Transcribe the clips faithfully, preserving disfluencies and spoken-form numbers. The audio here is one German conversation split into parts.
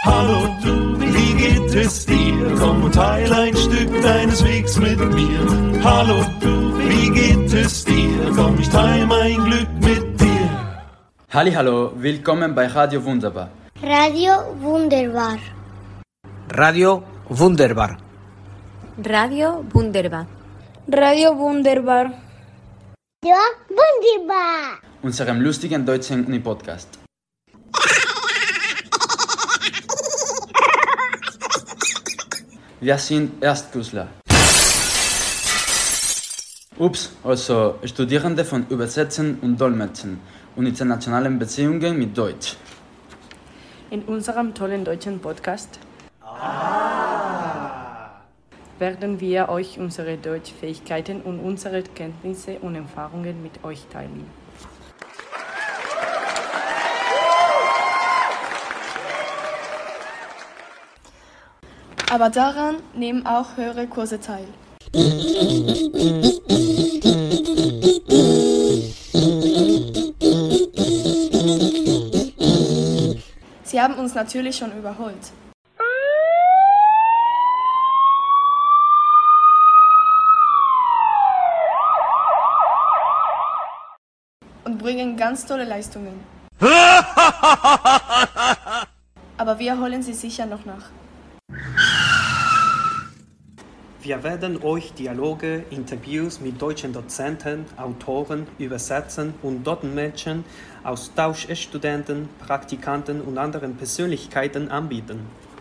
Hallo, wie geht es dir? Komm und teile ein Stück deines Wegs mit mir. Hallo, wie geht es dir? Komm, ich teile mein Glück mit dir. Hallihallo, willkommen bei Radio Wunderbar. Radio Wunderbar. Radio Wunderbar. Radio Wunderbar. Radio Wunderbar. Radio Wunderbar. Unserem lustigen deutschen Uni-Podcast. Wir sind Erstklässler. Ups, also Studierende von Übersetzen und Dolmetschen und internationalen Beziehungen mit Deutsch. In unserem tollen deutschen Podcast ah. werden wir euch unsere Deutschfähigkeiten und unsere Kenntnisse und Erfahrungen mit euch teilen. Aber daran nehmen auch höhere Kurse teil. Sie haben uns natürlich schon überholt. Und bringen ganz tolle Leistungen. Aber wir holen sie sicher noch nach. Wir werden euch Dialoge, Interviews mit deutschen Dozenten, Autoren, Übersetzern und Dolmetschern, Austauschstudenten, Praktikanten und anderen Persönlichkeiten anbieten.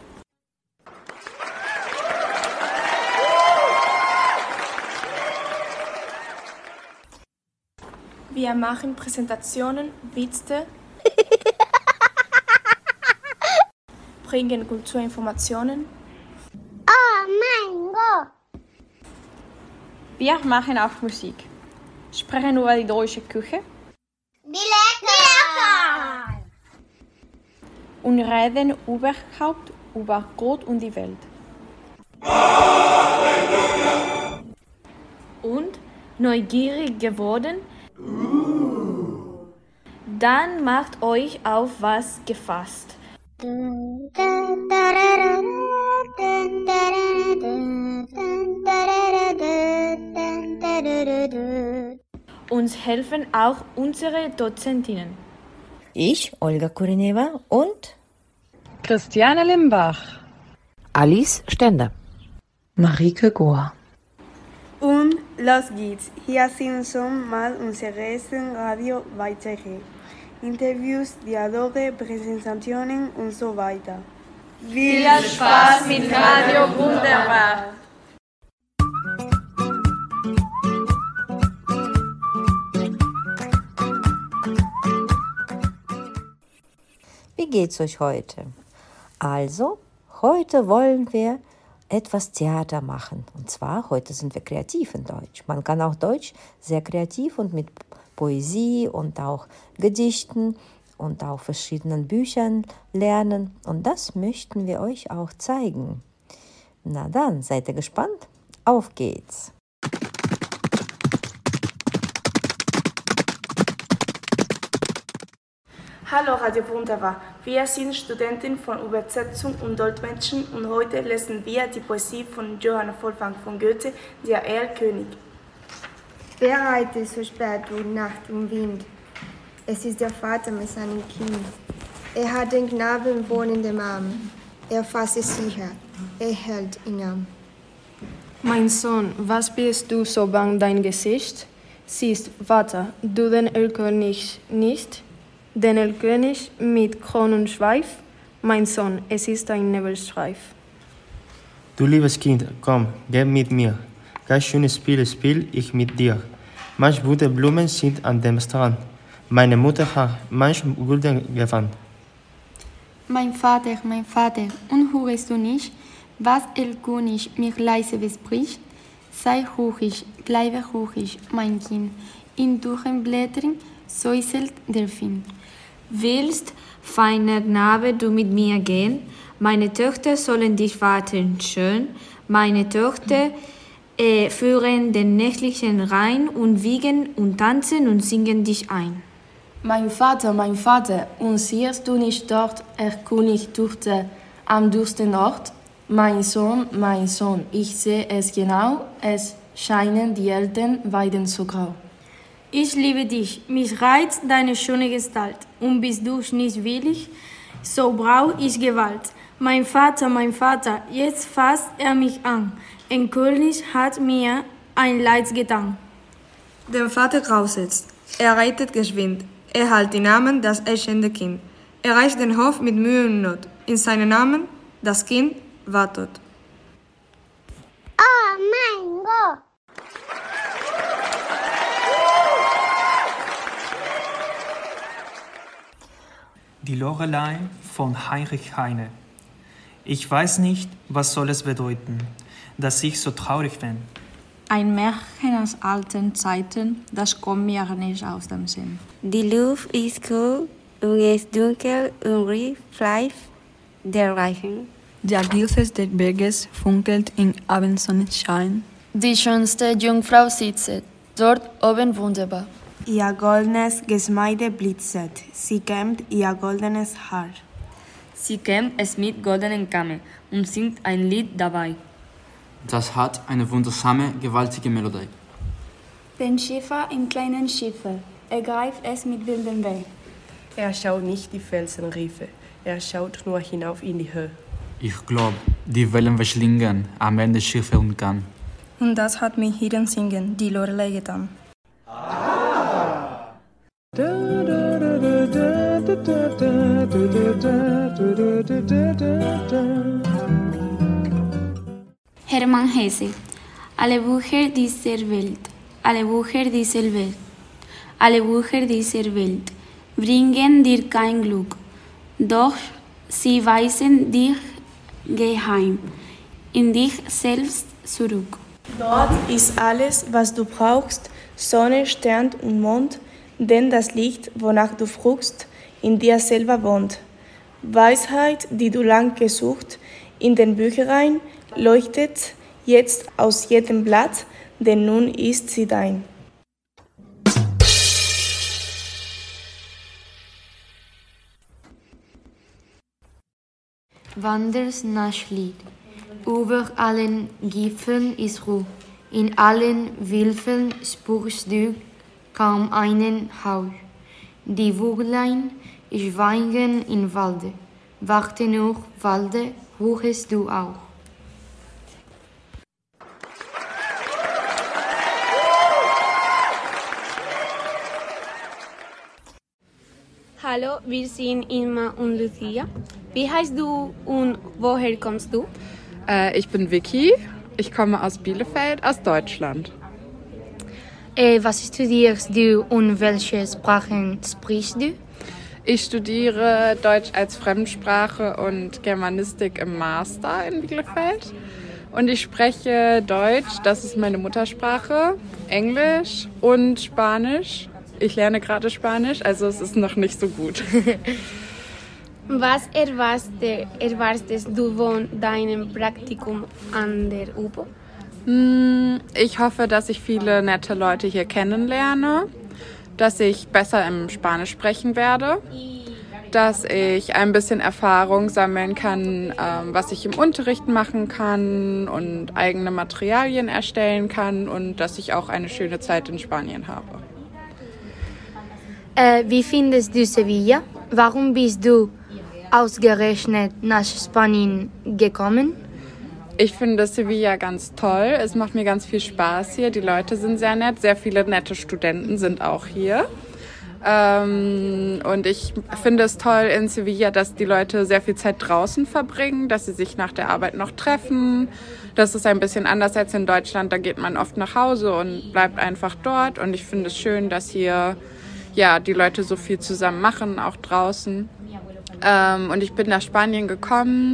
Wir machen Präsentationen, Witze, bringen Kulturinformationen. Oh mein Gott! Wir machen auch Musik, sprechen über die deutsche Küche. Wie lecker! Und reden überhaupt über Gott und die Welt. Und neugierig geworden? Dann macht euch auf was gefasst. Uns helfen auch unsere Dozentinnen. Ich, Olga Kurineva und Christiane Limbach, Alice Stender, Marike Gohr. Und los geht's. Hier sind schon mal unsere ersten Radio-Beiträge. Interviews, Dialoge, Präsentationen und so weiter. Viel Spaß mit Radio Wunderbar! Wie geht's euch heute? Also, heute wollen wir etwas Theater machen. Und zwar, heute sind wir kreativ in Deutsch. Man kann auch Deutsch sehr kreativ und mit Poesie und auch Gedichten und auch verschiedenen Büchern lernen. Und das möchten wir euch auch zeigen. Na dann, seid ihr gespannt? Auf geht's! Hallo Radio Wunderbar, wir sind Studenten von Übersetzung und Dolmetschen und heute lesen wir die Poesie von Johann Wolfgang von Goethe, der Erlkönig. Wer reitet so spät durch Nacht und Wind? Es ist der Vater mit seinem Kind. Er hat den Knaben wohl in dem Arm. Er fasst es sicher, er hält ihn an. Mein Sohn, was bist du so bang dein Gesicht? Siehst, Vater, du den Erlkönig nicht? Den Erlkönig mit Kron und Schweif? Mein Sohn, es ist ein Nebelstreif. Du liebes Kind, komm, geh mit mir. Kein schönes Spiel spiel ich mit dir. Manch bunte Blumen sind an dem Strand. Meine Mutter hat manch Gulden gewandt. Mein Vater, mein Vater, und hörst du nicht, was Erlkönig mir leise bespricht? Sei ruhig, bleibe ruhig, mein Kind. In dürren Blättern säuselt der Wind. Willst, feiner Knabe, du mit mir gehen? Meine Töchter sollen dich warten schön. Meine Töchter äh, führen den nächtlichen Rhein und wiegen und tanzen und singen dich ein. Mein Vater, mein Vater, und siehst du nicht dort, Erlkönig Tochter, am düstersten Ort. Mein Sohn, mein Sohn, ich sehe es genau, es scheinen die Eltern weiden so grau. Ich liebe dich, mich reizt deine schöne Gestalt, und bist du nicht willig, so brauch ich Gewalt. Mein Vater, mein Vater, jetzt fasst er mich an, ein König hat mir ein Leid getan. Der Vater grauset, er reitet geschwind, er halt den Namen das erschende Kind. Er reicht den Hof mit Mühe und Not, in seinen Namen das Kind war tot. Oh mein Gott! Die Lorelei von Heinrich Heine. Ich weiß nicht, was soll es bedeuten, dass ich so traurig bin. Ein Märchen aus alten Zeiten, das kommt mir nicht aus dem Sinn. Die Luft ist kühl und es ist dunkel und riecht Fleisch der Reichen. Der Gipfel des Berges funkelt im Abendsonnenschein. Die schönste Jungfrau sitzt dort oben wunderbar. Ihr goldenes Geschmeide blitzet, sie kämmt ihr goldenes Haar. Sie kämmt es mit goldenen Kamme und singt ein Lied dabei. Das hat eine wundersame, gewaltige Melodie. Den Schiffer im kleinen Schiffe, er greift es mit wildem Weg. Er schaut nicht die Felsenriffe, er schaut nur hinauf in die Höhe. Ich glaub, die Wellen verschlingen am Ende Schiffe und Kahn. Und das hat mir hier Singen, die Lorelei getan. Hermann Hesse. Alle Bücher dieser Welt, alle Bücher dieser Welt, alle Bücher dieser Welt bringen dir kein Glück, doch sie weisen dich geheim in dich selbst zurück. Dort ist alles, was du brauchst, Sonne, Stern und Mond, denn das Licht, wonach du fragst, in dir selber wohnt. Weisheit, die du lang gesucht, in den Büchereien, leuchtet jetzt aus jedem Blatt, denn nun ist sie dein. Wanders Nachtlied. Über allen Gipfeln ist Ruhe, in allen Wipfeln spürst du kaum einen Hauch. Die Vöglein schweigen im Walde, warte nur, Walde, ruhest du auch. Hallo, wir sind Irma und Lucia. Wie heißt du und woher kommst du? Äh, ich bin Vicky. Ich komme aus Bielefeld, aus Deutschland. Äh, was studierst du und welche Sprachen sprichst du? Ich studiere Deutsch als Fremdsprache und Germanistik im Master in Bielefeld. Und ich spreche Deutsch, das ist meine Muttersprache, Englisch und Spanisch. Ich lerne gerade Spanisch, also es ist noch nicht so gut. Was erwartest, erwartest du von deinem Praktikum an der U P O? Ich hoffe, dass ich viele nette Leute hier kennenlerne, dass ich besser im Spanisch sprechen werde, dass ich ein bisschen Erfahrung sammeln kann, was ich im Unterricht machen kann und eigene Materialien erstellen kann und dass ich auch eine schöne Zeit in Spanien habe. Äh, wie findest du Sevilla? Warum bist du ausgerechnet nach Spanien gekommen? Ich finde Sevilla ganz toll. Es macht mir ganz viel Spaß hier. Die Leute sind sehr nett. Sehr viele nette Studenten sind auch hier. Ähm, und ich finde es toll in Sevilla, dass die Leute sehr viel Zeit draußen verbringen, dass sie sich nach der Arbeit noch treffen. Das ist ein bisschen anders als in Deutschland. Da geht man oft nach Hause und bleibt einfach dort. Und ich finde es schön, dass hier ja, die Leute so viel zusammen machen, auch draußen. Ähm, und ich bin nach Spanien gekommen,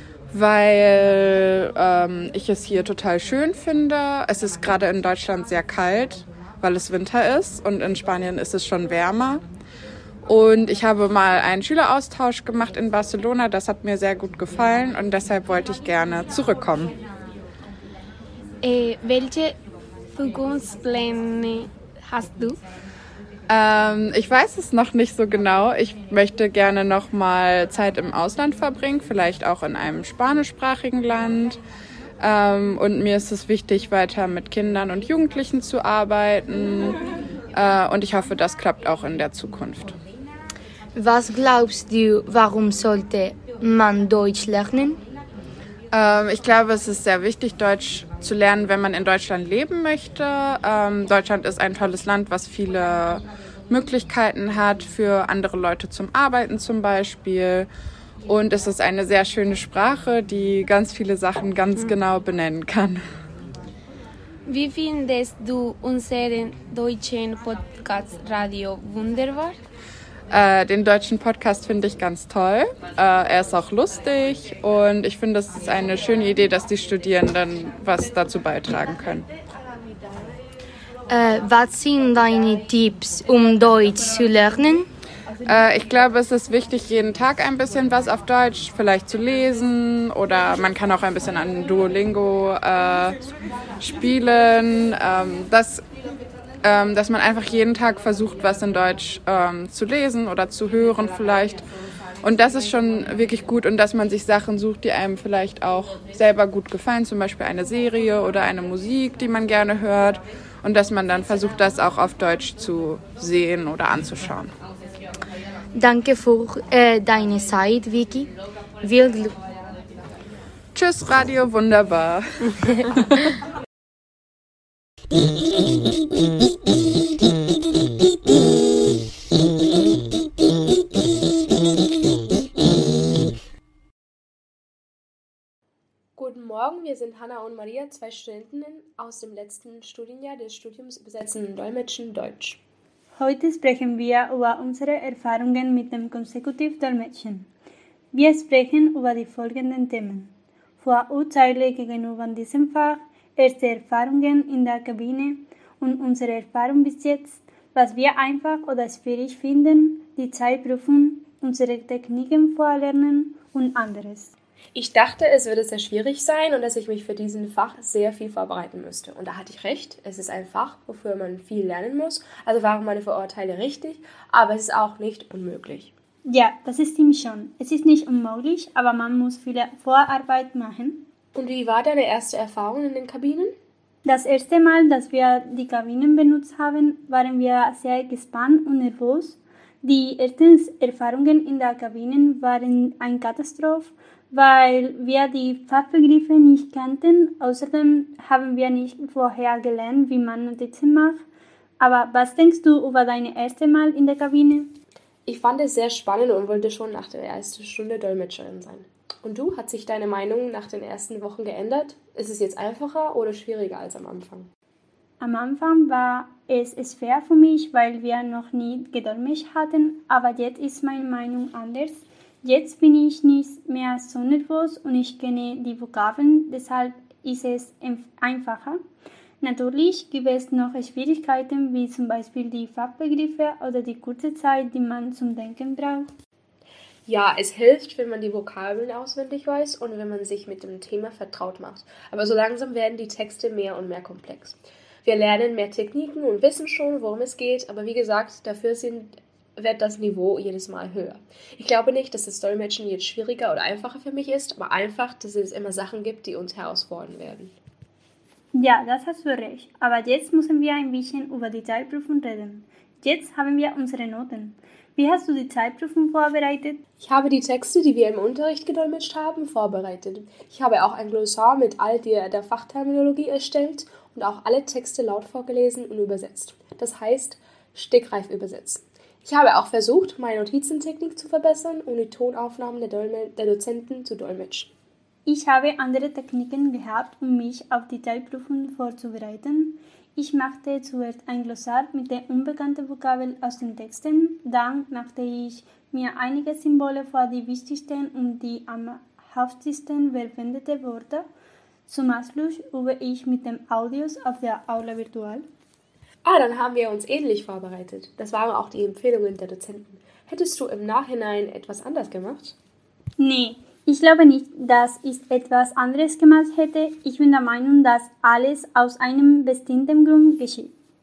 weil ähm, ich es hier total schön finde. Es ist gerade in Deutschland sehr kalt, weil es Winter ist und in Spanien ist es schon wärmer. Und ich habe mal einen Schüleraustausch gemacht in Barcelona, das hat mir sehr gut gefallen und deshalb wollte ich gerne zurückkommen. Äh, welche Zukunftspläne hast du? Ähm, ich weiß es noch nicht so genau. Ich möchte gerne noch mal Zeit im Ausland verbringen, vielleicht auch in einem spanischsprachigen Land. Ähm, und mir ist es wichtig, weiter mit Kindern und Jugendlichen zu arbeiten. Äh, und ich hoffe, das klappt auch in der Zukunft. Was glaubst du, warum sollte man Deutsch lernen? Ähm, ich glaube, es ist sehr wichtig, Deutsch zu lernen, wenn man in Deutschland leben möchte. Ähm, Deutschland ist ein tolles Land, was viele Möglichkeiten hat für andere Leute zum Arbeiten zum Beispiel. Und es ist eine sehr schöne Sprache, die ganz viele Sachen ganz genau benennen kann. Wie findest du unseren deutschen Podcast Radio Wunderbar? Äh, den deutschen Podcast finde ich ganz toll. Äh, er ist auch lustig und ich finde, es ist eine schöne Idee, dass die Studierenden was dazu beitragen können. Äh, was sind deine Tipps, um Deutsch zu lernen? Äh, ich glaube, es ist wichtig, jeden Tag ein bisschen was auf Deutsch vielleicht zu lesen oder man kann auch ein bisschen an Duolingo äh, spielen. Ähm, das dass man einfach jeden Tag versucht, was in Deutsch ähm, zu lesen oder zu hören vielleicht. Und das ist schon wirklich gut und dass man sich Sachen sucht, die einem vielleicht auch selber gut gefallen, zum Beispiel eine Serie oder eine Musik, die man gerne hört und dass man dann versucht, das auch auf Deutsch zu sehen oder anzuschauen. Danke für äh, deine Zeit, Vicky. Viel Glück. Tschüss, Radio Wunderbar. Guten Morgen, wir sind Hanna und Maria, zwei Studentinnen aus dem letzten Studienjahr des Studiums Übersetzen und Dolmetschen Deutsch. Heute sprechen wir über unsere Erfahrungen mit dem Konsekutivdolmetschen. Wir sprechen über die folgenden Themen: Vorurteile gegenüber diesem Fach, erste Erfahrungen in der Kabine und unsere Erfahrung bis jetzt, was wir einfach oder schwierig finden, die Zeitprüfung, unsere Techniken vorlernen und anderes. Ich dachte, es würde sehr schwierig sein und dass ich mich für diesen Fach sehr viel vorbereiten müsste. Und da hatte ich recht, es ist ein Fach, wofür man viel lernen muss, also waren meine Vorurteile richtig, aber es ist auch nicht unmöglich. Ja, das stimmt schon. Es ist nicht unmöglich, aber man muss viel Vorarbeit machen. Und wie war deine erste Erfahrung in den Kabinen? Das erste Mal, dass wir die Kabinen benutzt haben, waren wir sehr gespannt und nervös. Die ersten Erfahrungen in der Kabine waren eine Katastrophe, weil wir die Fachbegriffe nicht kannten. Außerdem haben wir nicht vorher gelernt, wie man Notizen macht. Aber was denkst du über dein erstes Mal in der Kabine? Ich fand es sehr spannend und wollte schon nach der ersten Stunde Dolmetscherin sein. Und du, hat sich deine Meinung nach den ersten Wochen geändert? Ist es jetzt einfacher oder schwieriger als am Anfang? Am Anfang war es schwer für mich, weil wir noch nie gedolmetscht hatten, aber jetzt ist meine Meinung anders. Jetzt bin ich nicht mehr so nervös und ich kenne die Vokabeln, deshalb ist es einfacher. Natürlich gibt es noch Schwierigkeiten, wie zum Beispiel die Fachbegriffe oder die kurze Zeit, die man zum Denken braucht. Ja, es hilft, wenn man die Vokabeln auswendig weiß und wenn man sich mit dem Thema vertraut macht. Aber so langsam werden die Texte mehr und mehr komplex. Wir lernen mehr Techniken und wissen schon, worum es geht, aber wie gesagt, dafür sind, wird das Niveau jedes Mal höher. Ich glaube nicht, dass das Dolmetschen jetzt schwieriger oder einfacher für mich ist, aber einfach, dass es immer Sachen gibt, die uns herausfordern werden. Ja, das hast du recht. Aber jetzt müssen wir ein bisschen über die Zeitprüfung reden. Jetzt haben wir unsere Noten. Wie hast du die Zeitprüfung vorbereitet? Ich habe die Texte, die wir im Unterricht gedolmetscht haben, vorbereitet. Ich habe auch ein Glossar mit all der, der Fachterminologie erstellt und auch alle Texte laut vorgelesen und übersetzt. Das heißt, stegreif übersetzen. Ich habe auch versucht, meine Notizentechnik zu verbessern und die Tonaufnahmen der, Dolme- der Dozenten zu dolmetschen. Ich habe andere Techniken gehabt, um mich auf die Zeitprüfung vorzubereiten. Ich machte zuerst ein Glossar mit den unbekannten Vokabeln aus den Texten. Dann machte ich mir einige Symbole vor die wichtigsten und die am häufigsten verwendeten Wörter. Zum Abschluss übe ich mit den Audios auf der Aula virtual. Ah, dann haben wir uns ähnlich vorbereitet. Das waren auch die Empfehlungen der Dozenten. Hättest du im Nachhinein etwas anders gemacht? Nee, ich glaube nicht, dass ich etwas anderes gemacht hätte. Ich bin der Meinung, dass alles aus einem bestimmten Grund geschieht.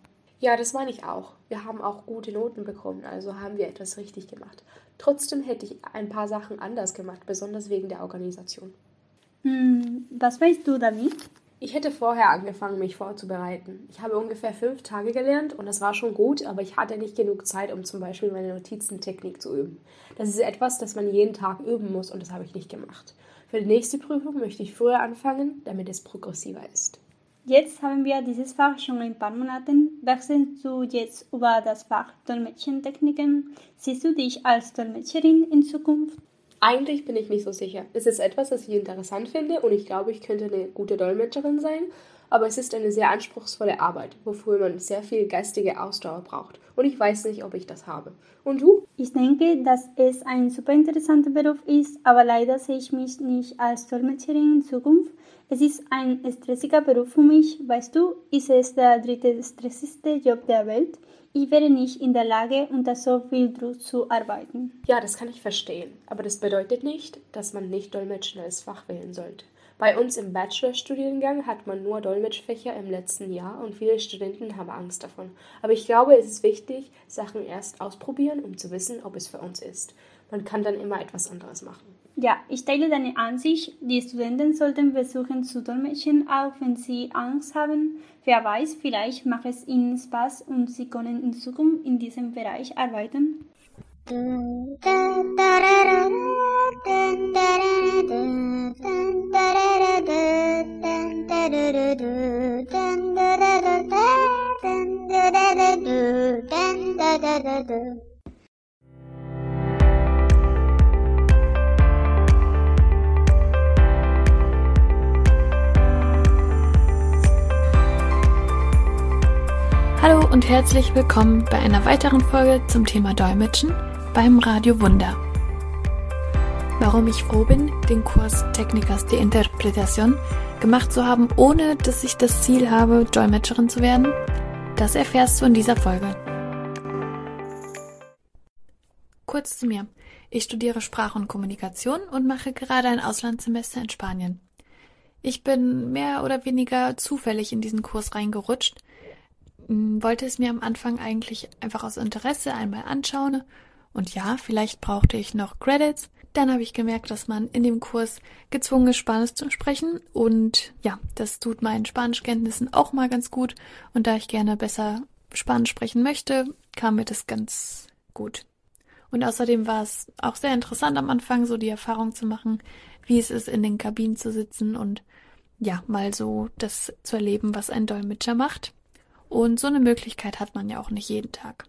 Ja, das meine ich auch. Wir haben auch gute Noten bekommen, also haben wir etwas richtig gemacht. Trotzdem hätte ich ein paar Sachen anders gemacht, besonders wegen der Organisation. Hm, was weißt du, David? Ich hätte vorher angefangen, mich vorzubereiten. Ich habe ungefähr fünf Tage gelernt und das war schon gut, aber ich hatte nicht genug Zeit, um zum Beispiel meine Notizentechnik zu üben. Das ist etwas, das man jeden Tag üben muss und das habe ich nicht gemacht. Für die nächste Prüfung möchte ich früher anfangen, damit es progressiver ist. Jetzt haben wir dieses Fach schon ein paar Monate. Wechselst du jetzt über das Fach Dolmetschentechniken? Siehst du dich als Dolmetscherin in Zukunft? Eigentlich bin ich nicht so sicher. Es ist etwas, das ich interessant finde und ich glaube, ich könnte eine gute Dolmetscherin sein, aber es ist eine sehr anspruchsvolle Arbeit, wofür man sehr viel geistige Ausdauer braucht und ich weiß nicht, ob ich das habe. Und du? Ich denke, dass es ein super interessanter Beruf ist, aber leider sehe ich mich nicht als Dolmetscherin in Zukunft. Es ist ein stressiger Beruf für mich, weißt du, ist es der dritte stressigste Job der Welt. Ich wäre nicht in der Lage, unter so viel Druck zu arbeiten. Ja, das kann ich verstehen, aber das bedeutet nicht, dass man nicht Dolmetschen als Fach wählen sollte. Bei uns im Bachelorstudiengang hat man nur Dolmetschfächer im letzten Jahr und viele Studenten haben Angst davon. Aber ich glaube, es ist wichtig, Sachen erst ausprobieren, um zu wissen, ob es für uns ist. Man kann dann immer etwas anderes machen. Ja, ich teile deine Ansicht. Die Studenten sollten versuchen zu dolmetschen, auch wenn sie Angst haben. Wer weiß, vielleicht macht es ihnen Spaß und sie können in Zukunft in diesem Bereich arbeiten. Hallo und herzlich willkommen bei einer weiteren Folge zum Thema Dolmetschen beim Radio Wunder. Warum ich froh bin, den Kurs Técnicas de Interpretación gemacht zu haben, ohne dass ich das Ziel habe, Dolmetscherin zu werden, das erfährst du in dieser Folge. Kurz zu mir. Ich studiere Sprache und Kommunikation und mache gerade ein Auslandssemester in Spanien. Ich bin mehr oder weniger zufällig in diesen Kurs reingerutscht, wollte es mir am Anfang eigentlich einfach aus Interesse einmal anschauen und ja, vielleicht brauchte ich noch Credits. Dann habe ich gemerkt, dass man in dem Kurs gezwungen ist, Spanisch zu sprechen und ja, das tut meinen Spanischkenntnissen auch mal ganz gut und da ich gerne besser Spanisch sprechen möchte, kam mir das ganz gut. Und außerdem war es auch sehr interessant am Anfang, so die Erfahrung zu machen, wie es ist, in den Kabinen zu sitzen und ja, mal so das zu erleben, was ein Dolmetscher macht. Und so eine Möglichkeit hat man ja auch nicht jeden Tag.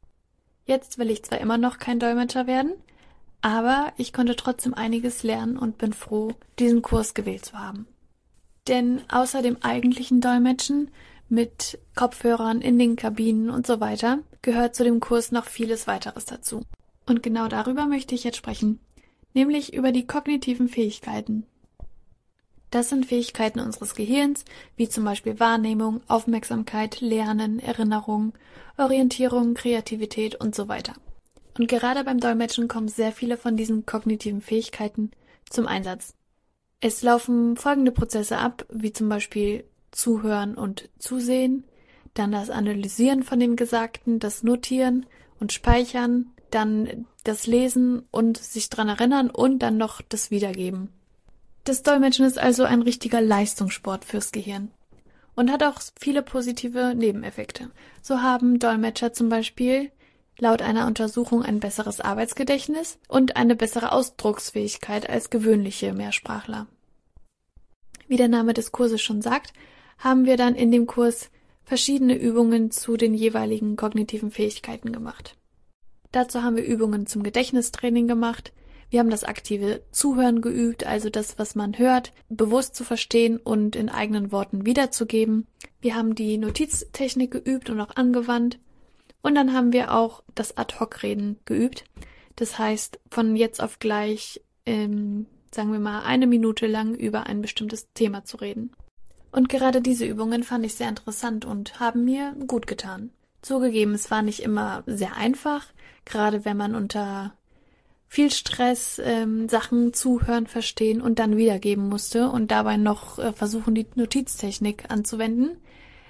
Jetzt will ich zwar immer noch kein Dolmetscher werden, aber ich konnte trotzdem einiges lernen und bin froh, diesen Kurs gewählt zu haben. Denn außer dem eigentlichen Dolmetschen mit Kopfhörern in den Kabinen und so weiter, gehört zu dem Kurs noch vieles weiteres dazu. Und genau darüber möchte ich jetzt sprechen, nämlich über die kognitiven Fähigkeiten. Das sind Fähigkeiten unseres Gehirns, wie zum Beispiel Wahrnehmung, Aufmerksamkeit, Lernen, Erinnerung, Orientierung, Kreativität und so weiter. Und gerade beim Dolmetschen kommen sehr viele von diesen kognitiven Fähigkeiten zum Einsatz. Es laufen folgende Prozesse ab, wie zum Beispiel Zuhören und Zusehen, dann das Analysieren von dem Gesagten, das Notieren und Speichern, dann das Lesen und sich dran erinnern und dann noch das Wiedergeben. Das Dolmetschen ist also ein richtiger Leistungssport fürs Gehirn und hat auch viele positive Nebeneffekte. So haben Dolmetscher zum Beispiel laut einer Untersuchung ein besseres Arbeitsgedächtnis und eine bessere Ausdrucksfähigkeit als gewöhnliche Mehrsprachler. Wie der Name des Kurses schon sagt, haben wir dann in dem Kurs verschiedene Übungen zu den jeweiligen kognitiven Fähigkeiten gemacht. Dazu haben wir Übungen zum Gedächtnistraining gemacht. Wir haben das aktive Zuhören geübt, also das, was man hört, bewusst zu verstehen und in eigenen Worten wiederzugeben. Wir haben die Notiztechnik geübt und auch angewandt. Und dann haben wir auch das Ad-Hoc-Reden geübt. Das heißt, von jetzt auf gleich, ähm, sagen wir mal, eine Minute lang über ein bestimmtes Thema zu reden. Und gerade diese Übungen fand ich sehr interessant und haben mir gut getan. Zugegeben, es war nicht immer sehr einfach, gerade wenn man unter viel Stress, ähm, Sachen zuhören, verstehen und dann wiedergeben musste und dabei noch äh, versuchen, die Notiztechnik anzuwenden.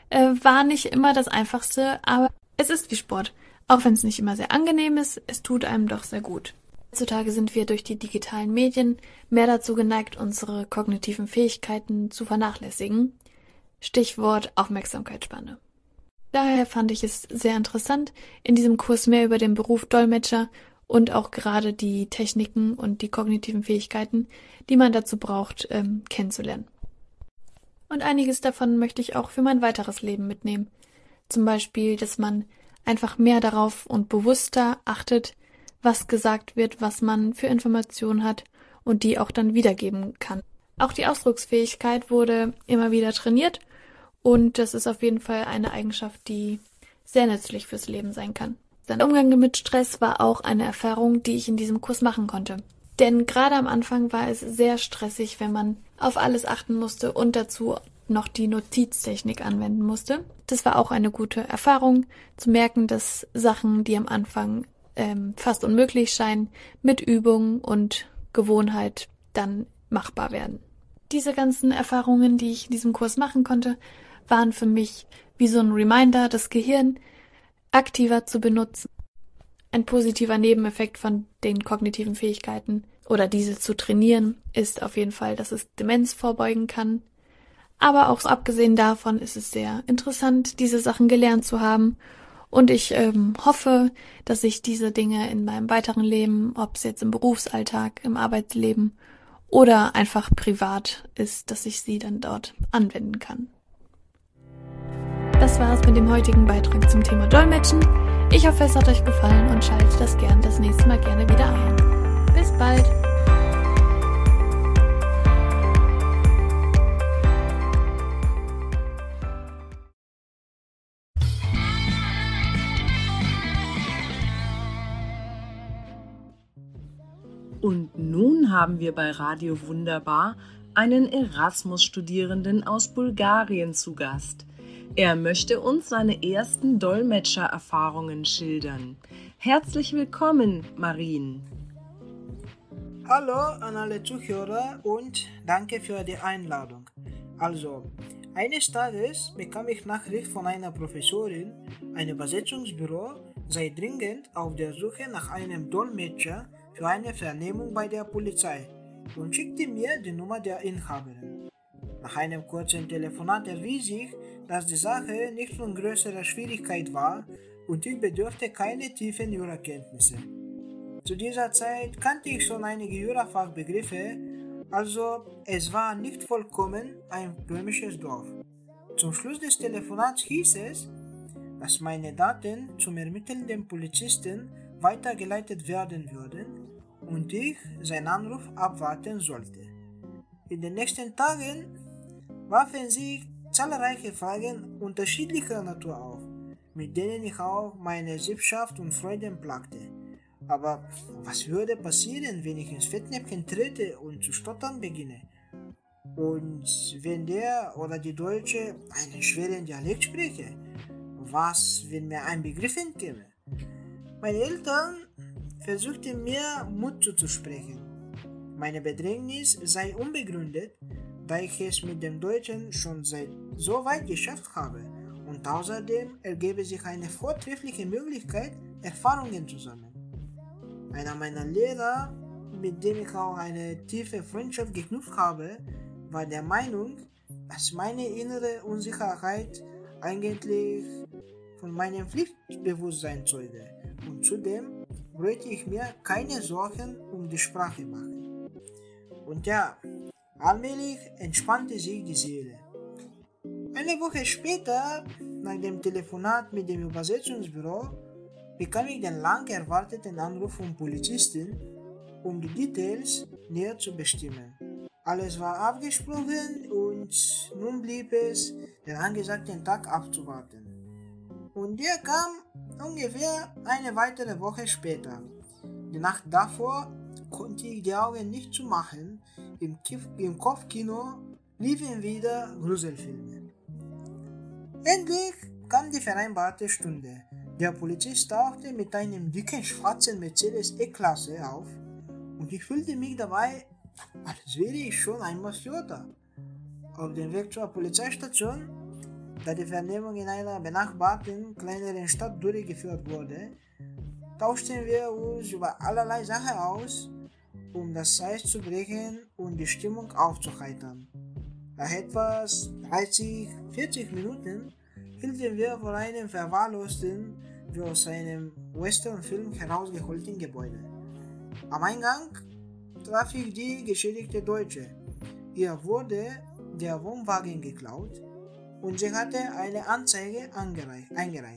äh, war nicht immer das Einfachste, aber es ist wie Sport. Auch wenn es nicht immer sehr angenehm ist, es tut einem doch sehr gut. Heutzutage sind wir durch die digitalen Medien mehr dazu geneigt, unsere kognitiven Fähigkeiten zu vernachlässigen. Stichwort Aufmerksamkeitsspanne. Daher fand ich es sehr interessant, in diesem Kurs mehr über den Beruf Dolmetscher und auch gerade die Techniken und die kognitiven Fähigkeiten, die man dazu braucht, ähm, kennenzulernen. Und einiges davon möchte ich auch für mein weiteres Leben mitnehmen. Zum Beispiel, dass man einfach mehr darauf und bewusster achtet, was gesagt wird, was man für Informationen hat und die auch dann wiedergeben kann. Auch die Ausdrucksfähigkeit wurde immer wieder trainiert und das ist auf jeden Fall eine Eigenschaft, die sehr nützlich fürs Leben sein kann. Der Umgang mit Stress war auch eine Erfahrung, die ich in diesem Kurs machen konnte. Denn gerade am Anfang war es sehr stressig, wenn man auf alles achten musste und dazu noch die Notiztechnik anwenden musste. Das war auch eine gute Erfahrung, zu merken, dass Sachen, die am Anfang ähm, fast unmöglich scheinen, mit Übung und Gewohnheit dann machbar werden. Diese ganzen Erfahrungen, die ich in diesem Kurs machen konnte, waren für mich wie so ein Reminder, das Gehirn aktiver zu benutzen. Ein positiver Nebeneffekt von den kognitiven Fähigkeiten oder diese zu trainieren ist auf jeden Fall, dass es Demenz vorbeugen kann. Aber auch so abgesehen davon ist es sehr interessant, diese Sachen gelernt zu haben. Und ich ähm, hoffe, dass ich diese Dinge in meinem weiteren Leben, ob es jetzt im Berufsalltag, im Arbeitsleben oder einfach privat ist, dass ich sie dann dort anwenden kann. Das war es mit dem heutigen Beitrag zum Thema Dolmetschen. Ich hoffe, es hat euch gefallen und schaltet das gern das nächste Mal gerne wieder ein. Bis bald! Und nun haben wir bei Radio Wunderbar einen Erasmus-Studierenden aus Bulgarien zu Gast. Er möchte uns seine ersten Dolmetschererfahrungen schildern. Herzlich willkommen, Marin. Hallo an alle Zuhörer und danke für die Einladung. Also, eines Tages bekam ich Nachricht von einer Professorin, ein Übersetzungsbüro sei dringend auf der Suche nach einem Dolmetscher für eine Vernehmung bei der Polizei und schickte mir die Nummer der Inhaberin. Nach einem kurzen Telefonat erwies sich, dass die Sache nicht von größerer Schwierigkeit war und ich bedurfte keine tiefen Jurakenntnisse. Zu dieser Zeit kannte ich schon einige Jurafachbegriffe, also es war nicht vollkommen ein böhmisches Dorf. Zum Schluss des Telefonats hieß es, dass meine Daten zum ermittelnden Polizisten weitergeleitet werden würden und ich seinen Anruf abwarten sollte. In den nächsten Tagen warfen sich zahlreiche Fragen unterschiedlicher Natur auf, mit denen ich auch meine Sippschaft und Freuden plagte. Aber was würde passieren, wenn ich ins Fettnäpfchen trete und zu stottern beginne? Und wenn der oder die Deutsche einen schweren Dialekt spreche? Was, wenn mir ein Begriff entkäme? Meine Eltern versuchten mir Mut zuzusprechen. Meine Bedrängnis sei unbegründet, da ich es mit dem Deutschen schon seit so weit geschafft habe und außerdem ergebe sich eine vortreffliche Möglichkeit, Erfahrungen zu sammeln. Einer meiner Lehrer, mit dem ich auch eine tiefe Freundschaft geknüpft habe, war der Meinung, dass meine innere Unsicherheit eigentlich von meinem Pflichtbewusstsein zeuge und zudem wollte ich mir keine Sorgen um die Sprache machen. Und ja, allmählich entspannte sich die Seele. Eine Woche später, nach dem Telefonat mit dem Übersetzungsbüro, bekam ich den lang erwarteten Anruf vom Polizisten, um die Details näher zu bestimmen. Alles war abgesprochen und nun blieb es, den angesagten Tag abzuwarten. Und der kam ungefähr eine weitere Woche später. Die Nacht davor konnte ich die Augen nicht zumachen. Im, Kif- im Kopfkino liefen wieder Gruselfilme. Endlich kam die vereinbarte Stunde. Der Polizist tauchte mit einem dicken schwarzen Mercedes E-Klasse auf und ich fühlte mich dabei, als wäre ich schon ein Mafioter. Auf dem Weg zur Polizeistation Da die Vernehmung in einer benachbarten, kleineren Stadt durchgeführt wurde, tauschten wir uns über allerlei Sachen aus, um das Eis zu brechen und die Stimmung aufzuheitern. Nach etwas dreißig, vierzig Minuten hielten wir vor einem verwahrlosten, wie aus einem Westernfilm herausgeholten Gebäude. Am Eingang traf ich die geschädigte Deutsche. Ihr wurde der Wohnwagen geklaut und sie hatte eine Anzeige eingereicht.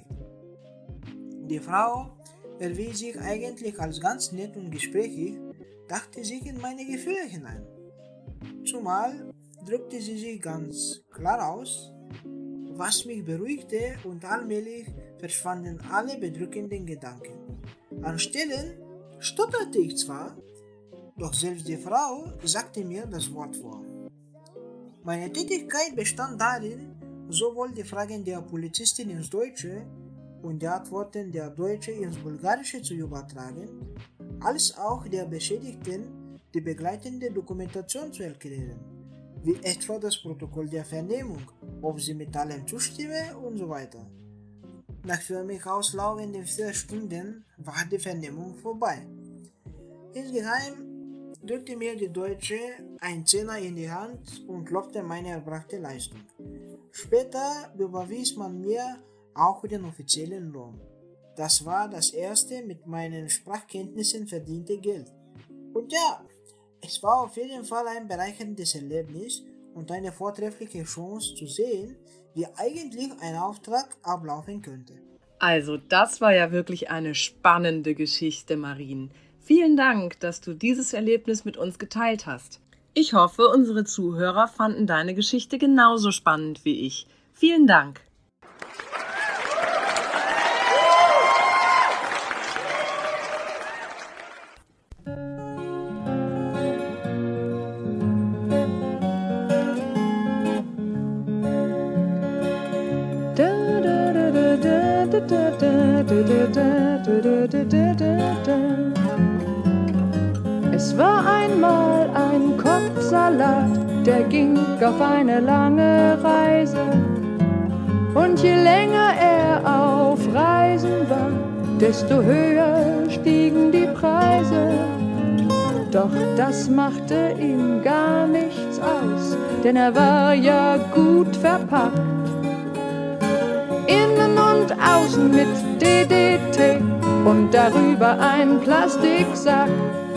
Die Frau erwies sich eigentlich als ganz nett und gesprächig, dachte sich in meine Gefühle hinein. Zumal drückte sie sich ganz klar aus, was mich beruhigte, und allmählich verschwanden alle bedrückenden Gedanken. An Stellen stotterte ich zwar, doch selbst die Frau sagte mir das Wort vor. Meine Tätigkeit bestand darin, sowohl die Fragen der Polizistin ins Deutsche und die Antworten der Deutschen ins Bulgarische zu übertragen, als auch der Beschädigten die begleitende Dokumentation zu erklären, wie etwa das Protokoll der Vernehmung, ob sie mit allem zustimme und so weiter. Nach für mich auslaufenden vier Stunden war die Vernehmung vorbei. Insgeheim drückte mir die Deutsche ein Zehner in die Hand und lobte meine erbrachte Leistung. Später überwies man mir auch den offiziellen Lohn. Das war das erste mit meinen Sprachkenntnissen verdiente Geld. Und ja, es war auf jeden Fall ein bereicherndes Erlebnis und eine vortreffliche Chance zu sehen, wie eigentlich ein Auftrag ablaufen könnte. Also, das war ja wirklich eine spannende Geschichte, Marien. Vielen Dank, dass du dieses Erlebnis mit uns geteilt hast. Ich hoffe, unsere Zuhörer fanden deine Geschichte genauso spannend wie ich. Vielen Dank. Es war einmal ein Kopfsalat, der ging auf eine lange Reise. Und je länger er auf Reisen war, desto höher stiegen die Preise. Doch das machte ihm gar nichts aus, denn er war ja gut verpackt. Innen und außen mit D D T und darüber ein Plastiksack.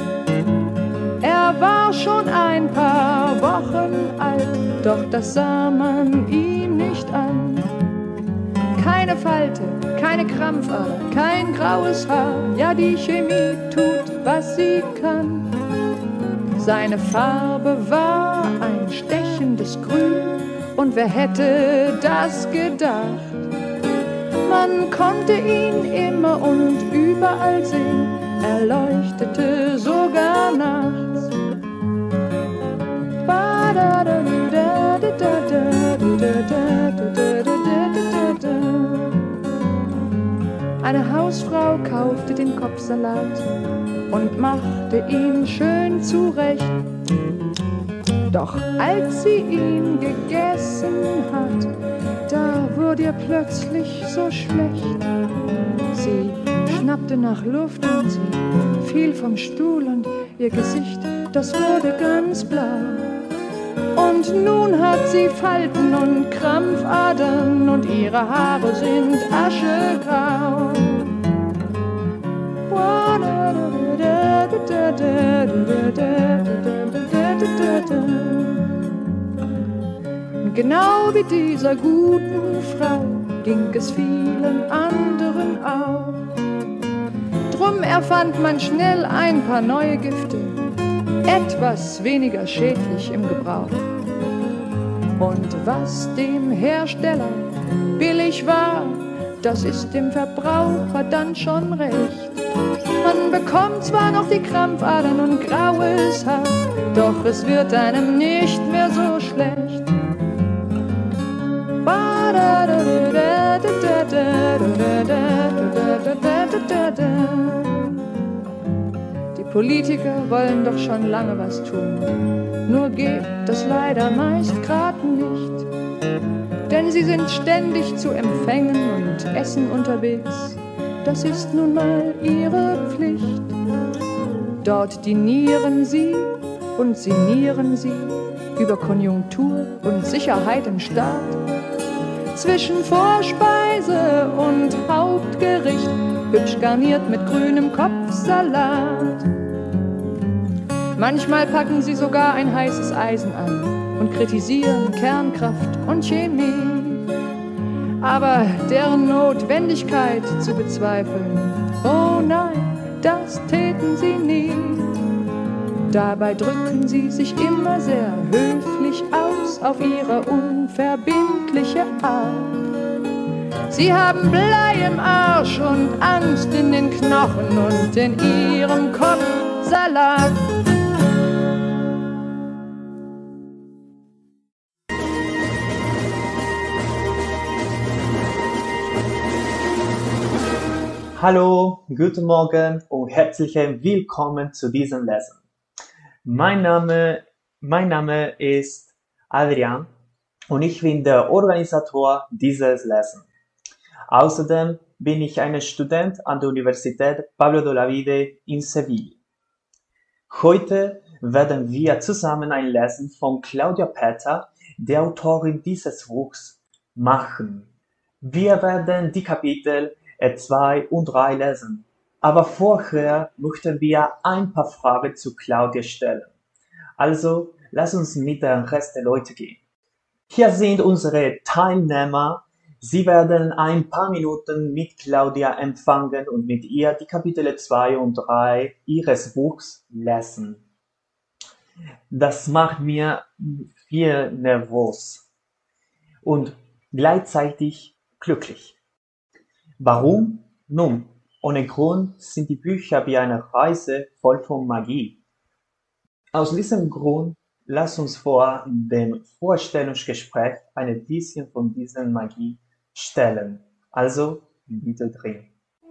Er war schon ein paar Wochen alt, doch das sah man ihm nicht an. Keine Falte, keine Krampfader, kein graues Haar, ja die Chemie tut, was sie kann. Seine Farbe war ein stechendes Grün, und wer hätte das gedacht? Man konnte ihn immer und überall sehen, er leuchtete sogar nachts. Eine Hausfrau kaufte den Kopfsalat und machte ihn schön zurecht. Doch als sie ihn gegessen hat, da wurde ihr plötzlich so schlecht. Sie schnappte nach Luft und sie fiel vom Stuhl und ihr Gesicht, das wurde ganz blau. Und nun hat sie Falten und Krampfadern und ihre Haare sind aschegrau. Genau wie dieser guten Frau ging es vielen anderen auch. Drum erfand man schnell ein paar neue Gifte, etwas weniger schädlich im Gebrauch. Und was dem Hersteller billig war, das ist dem Verbraucher dann schon recht. Man bekommt zwar noch die Krampfadern und graues Haar, doch es wird einem nicht mehr so schlecht. Die Politiker wollen doch schon lange was tun, nur geht das leider meist grad nicht. Denn sie sind ständig zu Empfängen und essen unterwegs, das ist nun mal ihre Pflicht. Dort dinieren sie und sinnieren sie über Konjunktur und Sicherheit im Staat. Zwischen Vorspeise und Hauptgericht, hübsch garniert mit grünem Kopfsalat. Manchmal packen sie sogar ein heißes Eisen an und kritisieren Kernkraft und Chemie. Aber deren Notwendigkeit zu bezweifeln, oh nein, das täten sie nie. Dabei drücken sie sich immer sehr höflich aus auf ihre unverbindliche Art. Sie haben Blei im Arsch und Angst in den Knochen und in ihrem Kopf Salat. Hallo, guten Morgen und herzlich willkommen zu diesem Lesson. Mein Name, mein Name ist Adrian und ich bin der Organisator dieses Lesson. Außerdem bin ich ein Student an der Universität Pablo de Olavide in Sevilla. Heute werden wir zusammen ein Lesson von Claudia Petter, der Autorin dieses Buchs, machen. Wir werden die Kapitel zwei und drei lesen. Aber vorher möchten wir ein paar Fragen zu Claudia stellen. Also, lass uns mit dem Rest der Leute gehen. Hier sind unsere Teilnehmer. Sie werden ein paar Minuten mit Claudia empfangen und mit ihr die Kapitel zwei und drei ihres Buchs lesen. Das macht mir viel nervös und gleichzeitig glücklich. Warum? Nun, ohne Grund sind die Bücher wie eine Reise voll von Magie. Aus diesem Grund lass uns vor dem Vorstellungsgespräch ein bisschen von dieser Magie stellen. Also, bitte drin.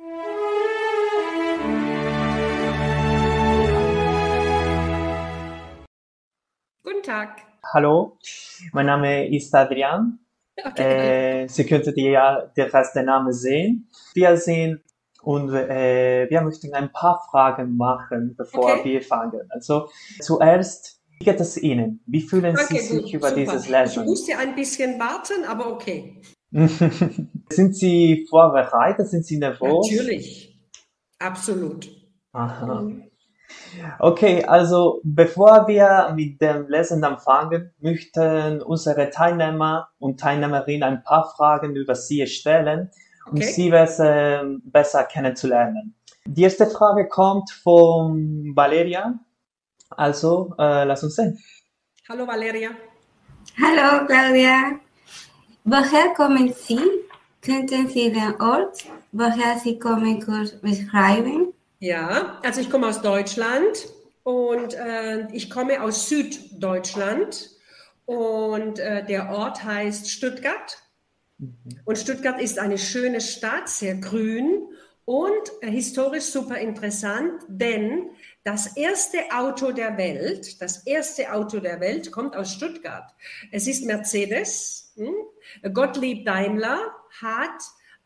Guten Tag. Hallo, mein Name ist Adrian. Okay. Äh, Sie könnten ja den Rest der Namen sehen. Wir sind und äh, wir möchten ein paar Fragen machen, bevor okay. wir fangen. Also zuerst, wie geht es Ihnen? Wie fühlen okay, Sie sich gut, über super. dieses Lesson? Ich musste ein bisschen warten, aber okay. Sind Sie vorbereitet? Sind Sie nervös? Natürlich, absolut. Aha. Mhm. Okay, also bevor wir mit dem Lesen anfangen, möchten unsere Teilnehmer und Teilnehmerinnen ein paar Fragen über Sie stellen, um okay. Sie besser, besser kennenzulernen. Die erste Frage kommt von Valeria, also äh, lass uns sehen. Hallo Valeria. Hallo Claudia. Woher kommen Sie? Könnten Sie den Ort, woher Sie kommen, kurz beschreiben? Ja, also ich komme aus Deutschland und äh, ich komme aus Süddeutschland und äh, der Ort heißt Stuttgart. Mhm. Und Stuttgart ist eine schöne Stadt, sehr grün und äh, historisch super interessant, denn das erste Auto der Welt, das erste Auto der Welt kommt aus Stuttgart. Es ist Mercedes. Hm? Gottlieb Daimler hat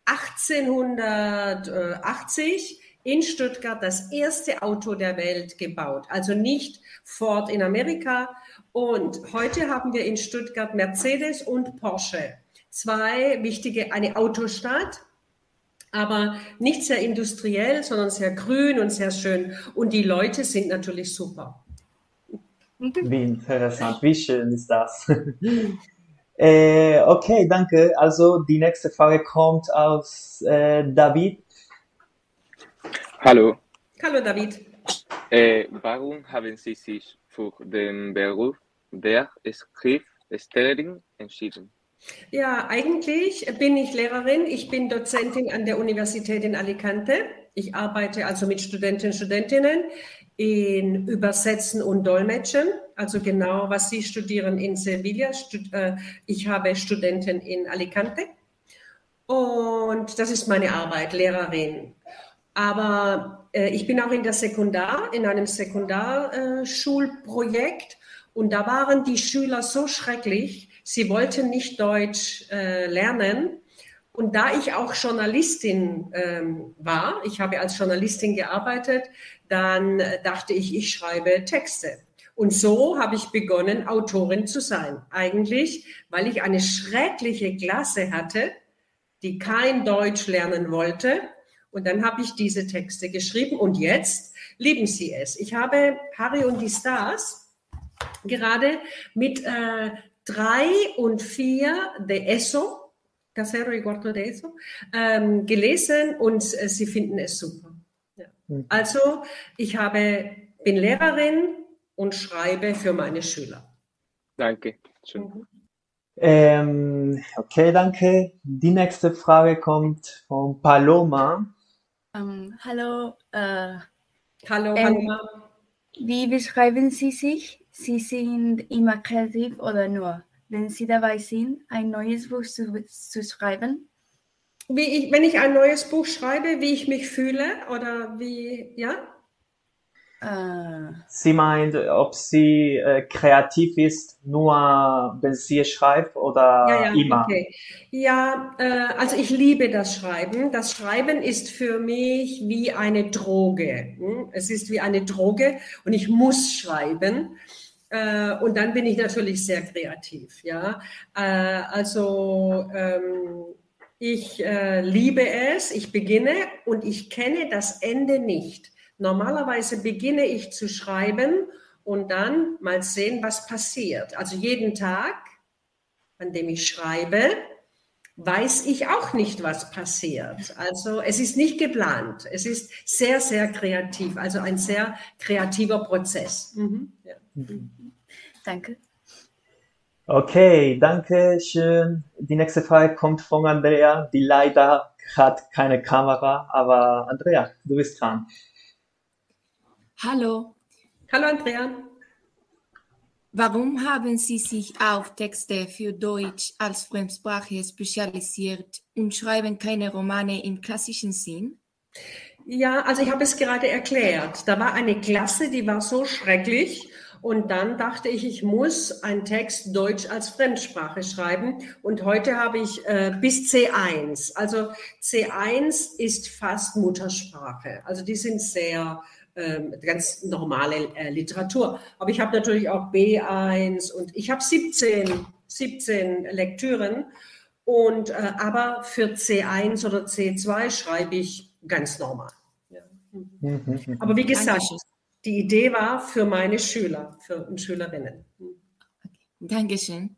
achtzehnhundertachtzig in Stuttgart das erste Auto der Welt gebaut, also nicht Ford in Amerika. Und heute haben wir in Stuttgart Mercedes und Porsche, zwei wichtige, eine Autostadt, aber nicht sehr industriell, sondern sehr grün und sehr schön. Und die Leute sind natürlich super. Wie interessant, wie schön ist das? äh, okay, danke. Also die nächste Frage kommt aus äh, David. Hallo. Hallo David. Äh, warum haben Sie sich für den Beruf der Schriftstellerin entschieden? Ja, eigentlich bin ich Lehrerin. Ich bin Dozentin an der Universität in Alicante. Ich arbeite also mit Studenten und Studentinnen in Übersetzen und Dolmetschen. Also genau, was Sie studieren in Sevilla. Ich habe Studenten in Alicante. Und das ist meine Arbeit, Lehrerin. Aber ich bin auch in der Sekundar, in einem Sekundarschulprojekt und da waren die Schüler so schrecklich, sie wollten nicht Deutsch äh, lernen. Und da ich auch Journalistin ähm, war, ich habe als Journalistin gearbeitet, dann dachte ich, ich schreibe Texte. Und so habe ich begonnen, Autorin zu sein. Eigentlich, weil ich eine schreckliche Klasse hatte, die kein Deutsch lernen wollte. Und dann habe ich diese Texte geschrieben und jetzt lieben sie es. Ich habe Harry und die Stars gerade mit äh, drei und vier de Eso, Casero y Cuarto de Eso, ähm, gelesen und äh, sie finden es super. Ja. Mhm. Also ich habe, bin Lehrerin und schreibe für meine Schüler. Danke. Schön. Mhm. Ähm, okay, danke. Die nächste Frage kommt von Paloma. Um, hallo. Uh, hallo, ähm, Paloma. Wie beschreiben Sie sich? Sie sind immer kreativ oder nur, wenn Sie dabei sind, ein neues Buch zu, zu schreiben? Wie ich, wenn ich ein neues Buch schreibe, wie ich mich fühle oder wie, ja? Uh. Sie meint, ob sie äh, kreativ ist, nur wenn sie schreibt oder ja, ja, immer? Okay. Ja, äh, also ich liebe das Schreiben. Das Schreiben ist für mich wie eine Droge. Hm? Es ist wie eine Droge und ich muss schreiben. Und dann bin ich natürlich sehr kreativ. Ja? Also ähm, ich äh, liebe es, ich beginne und ich kenne das Ende nicht. Normalerweise beginne ich zu schreiben und dann mal sehen, was passiert. Also jeden Tag, an dem ich schreibe, weiß ich auch nicht, was passiert. Also es ist nicht geplant. Es ist sehr, sehr kreativ. Also ein sehr kreativer Prozess. Mhm. Ja. Mhm. Danke. Okay, danke schön. Die nächste Frage kommt von Andrea, die leider hat keine Kamera, aber Andrea, du bist dran. Hallo. Hallo Andrea. Warum haben Sie sich auf Texte für Deutsch als Fremdsprache spezialisiert und schreiben keine Romane im klassischen Sinn? Ja, also ich habe es gerade erklärt. Da war eine Klasse, die war so schrecklich. Und dann dachte ich, ich muss einen Text Deutsch als Fremdsprache schreiben. Und heute habe ich äh, bis C eins. Also C eins ist fast Muttersprache. Also die sind sehr ähm, ganz normale äh, Literatur. Aber ich habe natürlich auch B eins und ich habe siebzehn, siebzehn Lektüren. Und, äh, aber für C eins oder C zwei schreibe ich ganz normal. Ja. Mhm. Aber wie gesagt, Dankeschön. Die Idee war für meine Schüler für, und Schülerinnen. Okay. Dankeschön.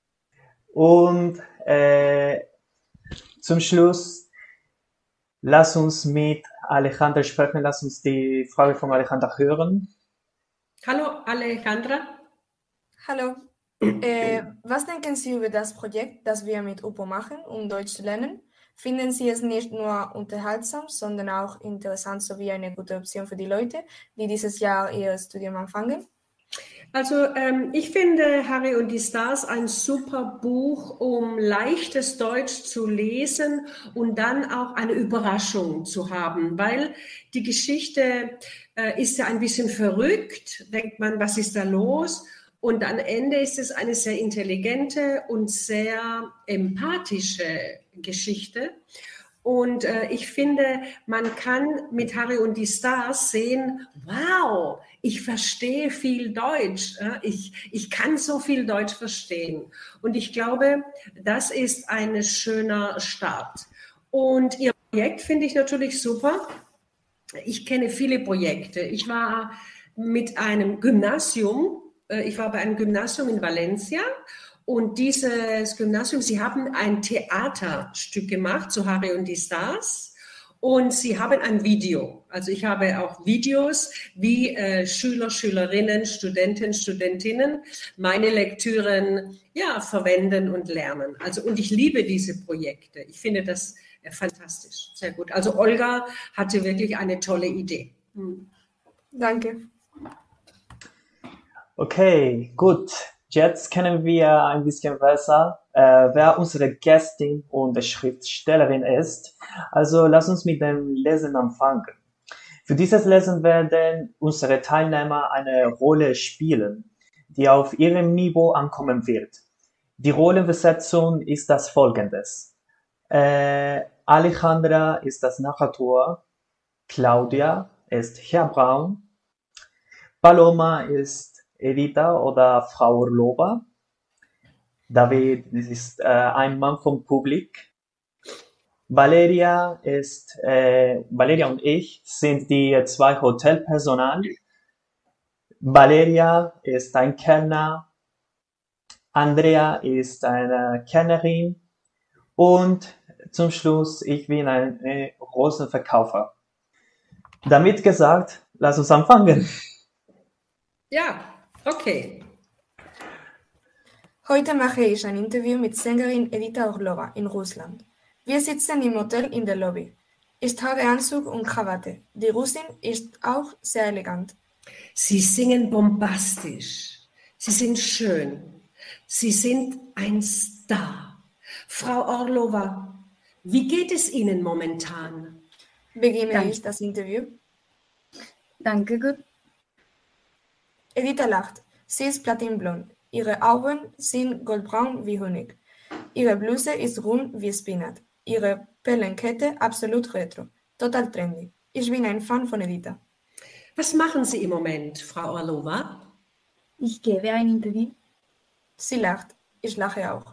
Und äh, zum Schluss, lass uns mit Alejandra sprechen, lass uns die Frage von Alejandra hören. Hallo Alejandra. Hallo. Äh, was denken Sie über das Projekt, das wir mit U P O machen, um Deutsch zu lernen? Finden Sie es nicht nur unterhaltsam, sondern auch interessant sowie eine gute Option für die Leute, die dieses Jahr ihr Studium anfangen? Also ähm, ich finde Harry und die Stars ein super Buch, um leichtes Deutsch zu lesen und dann auch eine Überraschung zu haben, weil die Geschichte äh, ist ja ein bisschen verrückt, denkt man, was ist da los? Und am Ende ist es eine sehr intelligente und sehr empathische Geschichte. Und äh, ich finde, man kann mit Harry und die Stars sehen, wow, ich verstehe viel Deutsch. Äh? Ich, ich kann so viel Deutsch verstehen. Und ich glaube, das ist ein schöner Start. Und Ihr Projekt finde ich natürlich super. Ich kenne viele Projekte. Ich war mit einem Gymnasium, äh, ich war bei einem Gymnasium in Valencia. Und dieses Gymnasium, sie haben ein Theaterstück gemacht zu Harry und die Stars und sie haben ein Video. Also ich habe auch Videos, wie äh, Schüler, Schülerinnen, Studenten, Studentinnen meine Lektüren ja, verwenden und lernen. Also und ich liebe diese Projekte. Ich finde das äh, fantastisch, sehr gut. Also Olga hatte wirklich eine tolle Idee. Hm. Danke. Okay, gut. Jetzt kennen wir ein bisschen besser, äh, wer unsere Gästin und Schriftstellerin ist. Also lass uns mit dem Lesen anfangen. Für dieses Lesson werden unsere Teilnehmer eine Rolle spielen, die auf ihrem Niveau ankommen wird. Die Rollenbesetzung ist das folgendes. Äh, Alejandra ist das Narrator, Claudia ist Herr Braun, Paloma ist Edita oder Frau Orlova, David ist äh, ein Mann vom Publikum, Valeria ist, äh, Valeria und ich sind die zwei Hotelpersonal. Valeria ist ein Kellner, Andrea ist eine Kellnerin und zum Schluss, ich bin ein äh, Rosenverkäufer. Damit gesagt, lass uns anfangen. Ja, okay. Heute mache ich ein Interview mit Sängerin Edita Orlova in Russland. Wir sitzen im Hotel in der Lobby. Ich trage Anzug und Krawatte. Die Russin ist auch sehr elegant. Sie singen bombastisch. Sie sind schön. Sie sind ein Star. Frau Orlova, wie geht es Ihnen momentan? Beginne Danke. ich das Interview. Danke, gut. Edita lacht. Sie ist platinblond. Ihre Augen sind goldbraun wie Honig. Ihre Bluse ist rund wie Spinat. Ihre Perlenkette absolut retro. Total trendy. Ich bin ein Fan von Edita. Was machen Sie im Moment, Frau Orlova? Ich gebe ein Interview. Sie lacht. Ich lache auch.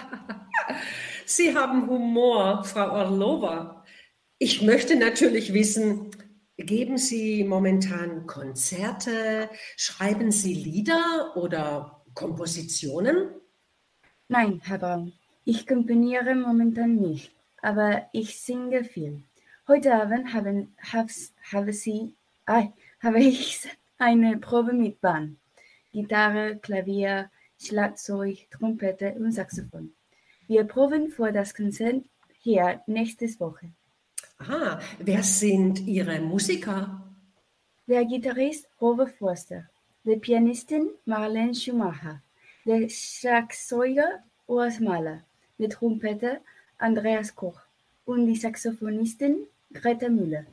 Sie haben Humor, Frau Orlova. Ich möchte natürlich wissen, geben Sie momentan Konzerte, schreiben Sie Lieder oder Kompositionen? Nein, Herr Braun, ich komponiere momentan nicht, aber ich singe viel. Heute Abend haben, hab's, habe, sie, ah, habe ich eine Probe mit Band. Gitarre, Klavier, Schlagzeug, Trompete und Saxophon. Wir proben vor das Konzert hier nächste Woche. Aha, wer sind Ihre Musiker? Der Gitarrist Robert Forster, die Pianistin Marlene Schumacher, der Schlagzeuger Urs Mahler, der Trompeter Andreas Koch und die Saxophonistin Greta Müller.